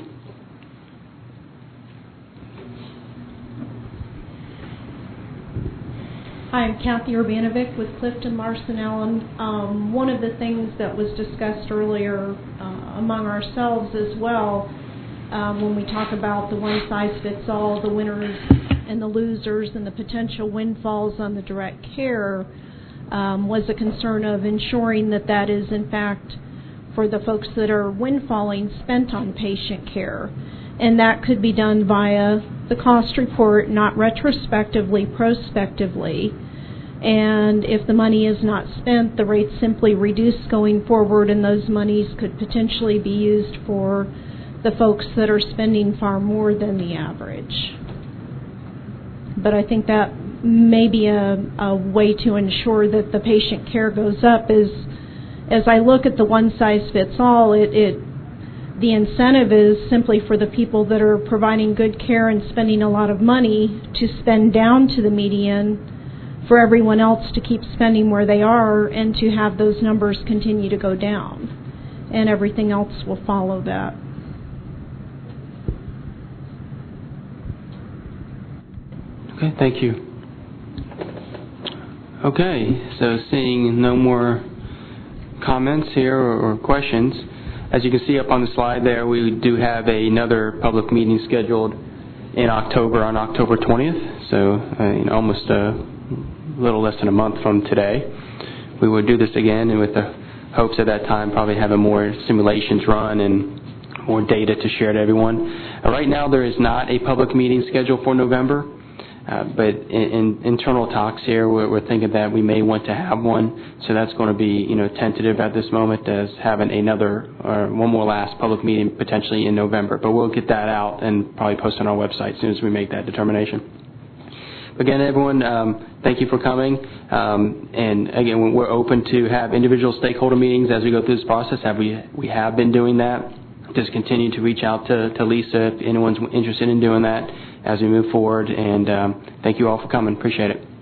Hi, I'm Kathy Urbanovic with Clifton Larson Allen. One of the things that was discussed earlier among ourselves as well, when we talk about the one-size-fits-all, the winners and the losers and the potential windfalls on the direct care, was a concern of ensuring that that is, in fact, for the folks that are windfalling, spent on patient care. And that could be done via the cost report, not retrospectively, prospectively. And if the money is not spent, the rates simply reduce going forward, and those monies could potentially be used for the folks that are spending far more than the average. But I think that may be a way to ensure that the patient care goes up. As I look at the one-size-fits-all, the incentive is simply for the people that are providing good care and spending a lot of money to spend down to the median, for everyone else to keep spending where they are and to have those numbers continue to go down. And everything else will follow that. Okay, thank you. Okay, so seeing no more comments here or questions, as you can see up on the slide there, we do have another public meeting scheduled in October, on October 20th, so almost a little less than a month from today. We will do this again, and with the hopes at that time probably having more simulations run and more data to share to everyone. Right now there is not a public meeting scheduled for November. But in internal talks here, we're thinking that we may want to have one. So that's going to be, tentative at this moment as having another or one more last public meeting potentially in November. But we'll get that out and probably post on our website as soon as we make that determination. Again, everyone, thank you for coming. And again, we're open to have individual stakeholder meetings as we go through this process. We have been doing that. Just continue to reach out to Lisa if anyone's interested in doing that as we move forward. And thank you all for coming. Appreciate it.